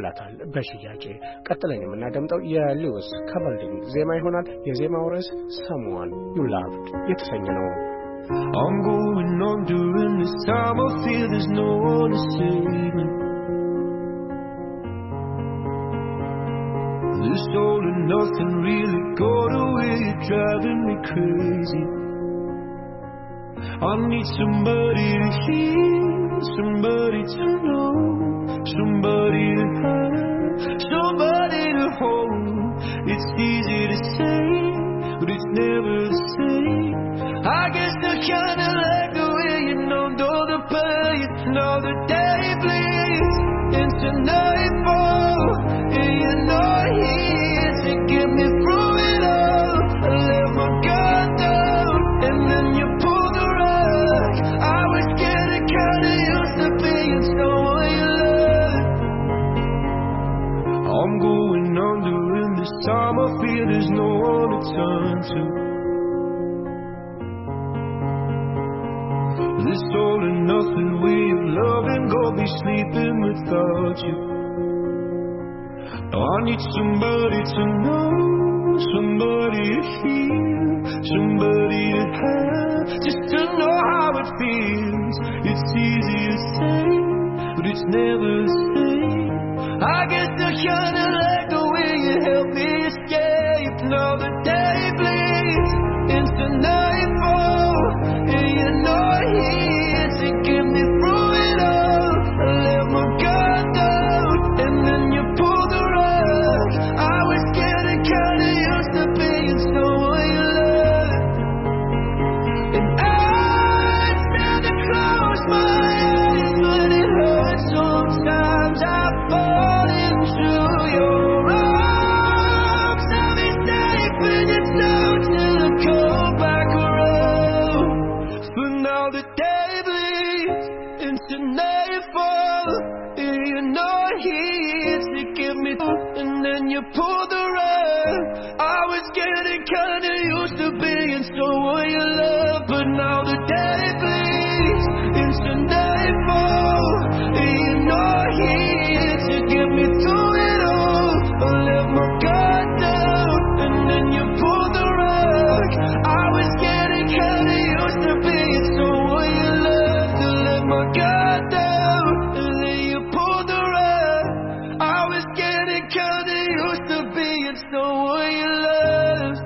አልቆላታል በሽያጭ። ቀጥለን የምናደምጠው የሉዊስ ካባልዲን ዜማ ይሆናል። የዜማው ርዕስ Someone You Loved የተሰኘ ነው። I'm going on during this time. I feel there's no one to save me. This all and nothing really got away, you're driving me crazy. I need somebody to hear, somebody to know, somebody to have, somebody to hold. It's easy to say, but it's never the same. I guess I kinda like the way you numbed all the pain. Now the day bleeds into nightfall, and you're not here to get me through it all. I let my guard down, and then you pulled the rug. I was getting kinda used to being someone you loved. I'm going under, and this time I feel there's no one to turn to. This all and nothing way of loving, go be sleeping without you. Now I need somebody to know, somebody to hear, somebody to have, just to know how it feels. It's easy to say, but it's never the same. I guess I kinda like the way you help me escape. Now the day bleeds into nightfall, and you're not here to get me through it all. I let my guard down, and then you pulled the rug. I was getting kinda used to being someone you loved. And I tend to close my eyes, but it hurts sometimes. I fall into your arms. I'll be safe when you start to come back around. For now the day bleeds into nightfall, and you're not here to get me through, and then you pull the rug. I was getting kinda used to being someone you love, but now the day bleeds into nightfall, and you're not here to get me through it all. I let my guard down, and then you pull the rug. I was getting kinda used to being someone you love. To let my guard down, and then you pull the rug. I was getting kinda used to being someone you love.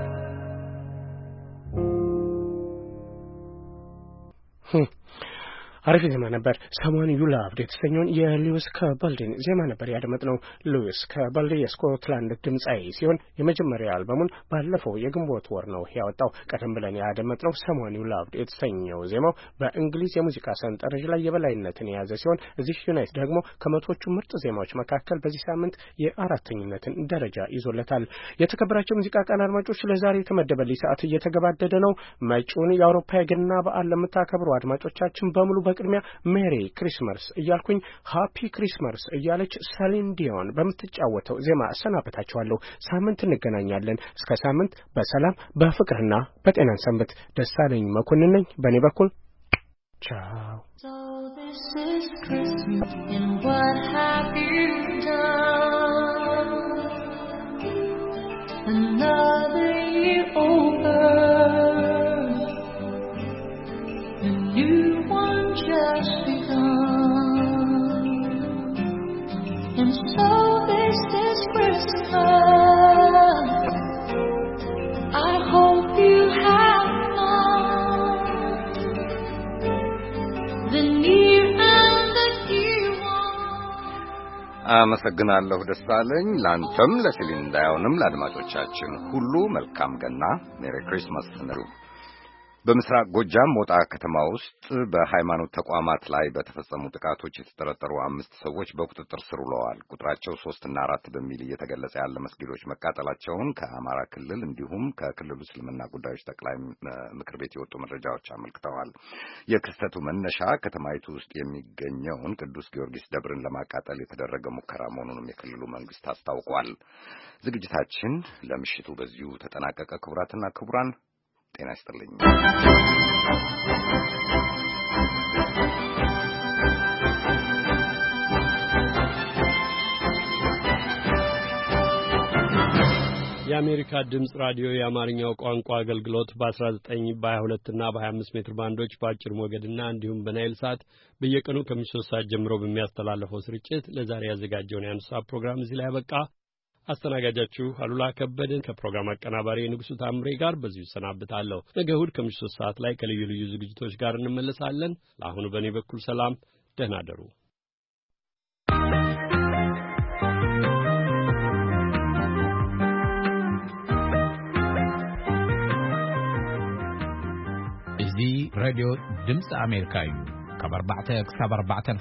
Hmm. አሪፍ ዜማ ነበር። Someone You Loved የተሰኘውን የሉዊስ ካባልዲን ዜማ ነበር ያደመጥነው። ሉዊስ ካባልዲ የስኮትላንድ ድምጻዊ ሲሆን የመጀመሪያ አልበሙን ባለፈው የግንቦት ወር ነው ያወጣው። ቀደም ብለን ያደመጥነው Someone You Loved የተሰኘው ዜማው በእንግሊዝ የሙዚቃ ሰንጠረዥ ላይ የበላይነትን የያዘ ሲሆን እዚህ ዩናይትድ ደግሞ ከመቶዎቹ ምርጥ ዜማዎች መካከል በዚህ ሳምንት የአራተኝነትን ደረጃ ይዞለታል። የተከበራቸው ሙዚቃ ቃና አድማጮች ለዛሬ የተመደበልኝ ሰዓት እየተገባደደ ነው። መጪውን የአውሮፓ የገና በዓል ለምታከብሩ አድማጮቻችን በሙሉ በቅድሚያ ሜሪ ክሪስማስ እያልኩኝ ሃፒ ክሪስማስ እያለች ሰሊን ዲዮን በምትጫወተው ዜማ አሰናበታችኋለሁ። ሳምንት እንገናኛለን። እስከ ሳምንት በሰላም በፍቅርና በጤና ሰንበት። ደሳለኝ መኮንን ነኝ በእኔ በኩል ቻው። So this is Christmas and what have you done? Another year over, a new one just begun, and so this is Christmas. I hope you have fun. The near and the dear one. አመሰግናለሁ ደሳለኝ። ላንተም ለሲሊን ዳዮንም ለአድማጮቻችን ሁሉ መልካም ገና ሜሪ ክሪስማስ ነው። በምስራቅ ጎጃም ሞጣ ከተማ ውስጥ በሃይማኖት ተቋማት ላይ በተፈጸሙ ጥቃቶች የተጠረጠሩ አምስት ሰዎች በቁጥጥር ስር ውለዋል። ቁጥራቸው ሶስት እና አራት በሚል እየተገለጸ ያለ መስጊዶች መቃጠላቸውን ከአማራ ክልል እንዲሁም ከክልሉ እስልምና ጉዳዮች ጠቅላይ ምክር ቤት የወጡ መረጃዎች አመልክተዋል። የክስተቱ መነሻ ከተማይቱ ውስጥ የሚገኘውን ቅዱስ ጊዮርጊስ ደብርን ለማቃጠል የተደረገ ሙከራ መሆኑንም የክልሉ መንግስት አስታውቋል። ዝግጅታችን ለምሽቱ በዚሁ ተጠናቀቀ። ክቡራትና ክቡራን ጤና ይስጥልኝ። የአሜሪካ ድምጽ ራዲዮ የአማርኛው ቋንቋ አገልግሎት በ19 በ22 እና በ25 ሜትር ባንዶች በአጭር ሞገድና እንዲሁም በናይል ሳት በየቀኑ ከምሽቱ ሶስት ሰዓት ጀምሮ በሚያስተላልፈው ስርጭት ለዛሬ ያዘጋጀውን የአንሳ ፕሮግራም እዚህ ላይ ያበቃ። አስተናጋጃችሁ አሉላ ከበደ ከፕሮግራም አቀናባሪ ንጉሱ ታምሬ ጋር በዚሁ ሰናብታለሁ። ነገ እሑድ ከምሽቱ ሶስት ሰዓት ላይ ከልዩ ልዩ ዝግጅቶች ጋር እንመለሳለን። ለአሁኑ በእኔ በኩል ሰላም፣ ደህና ደሩ። راديو دمس أمريكايو كبر بعتك صبر بعتك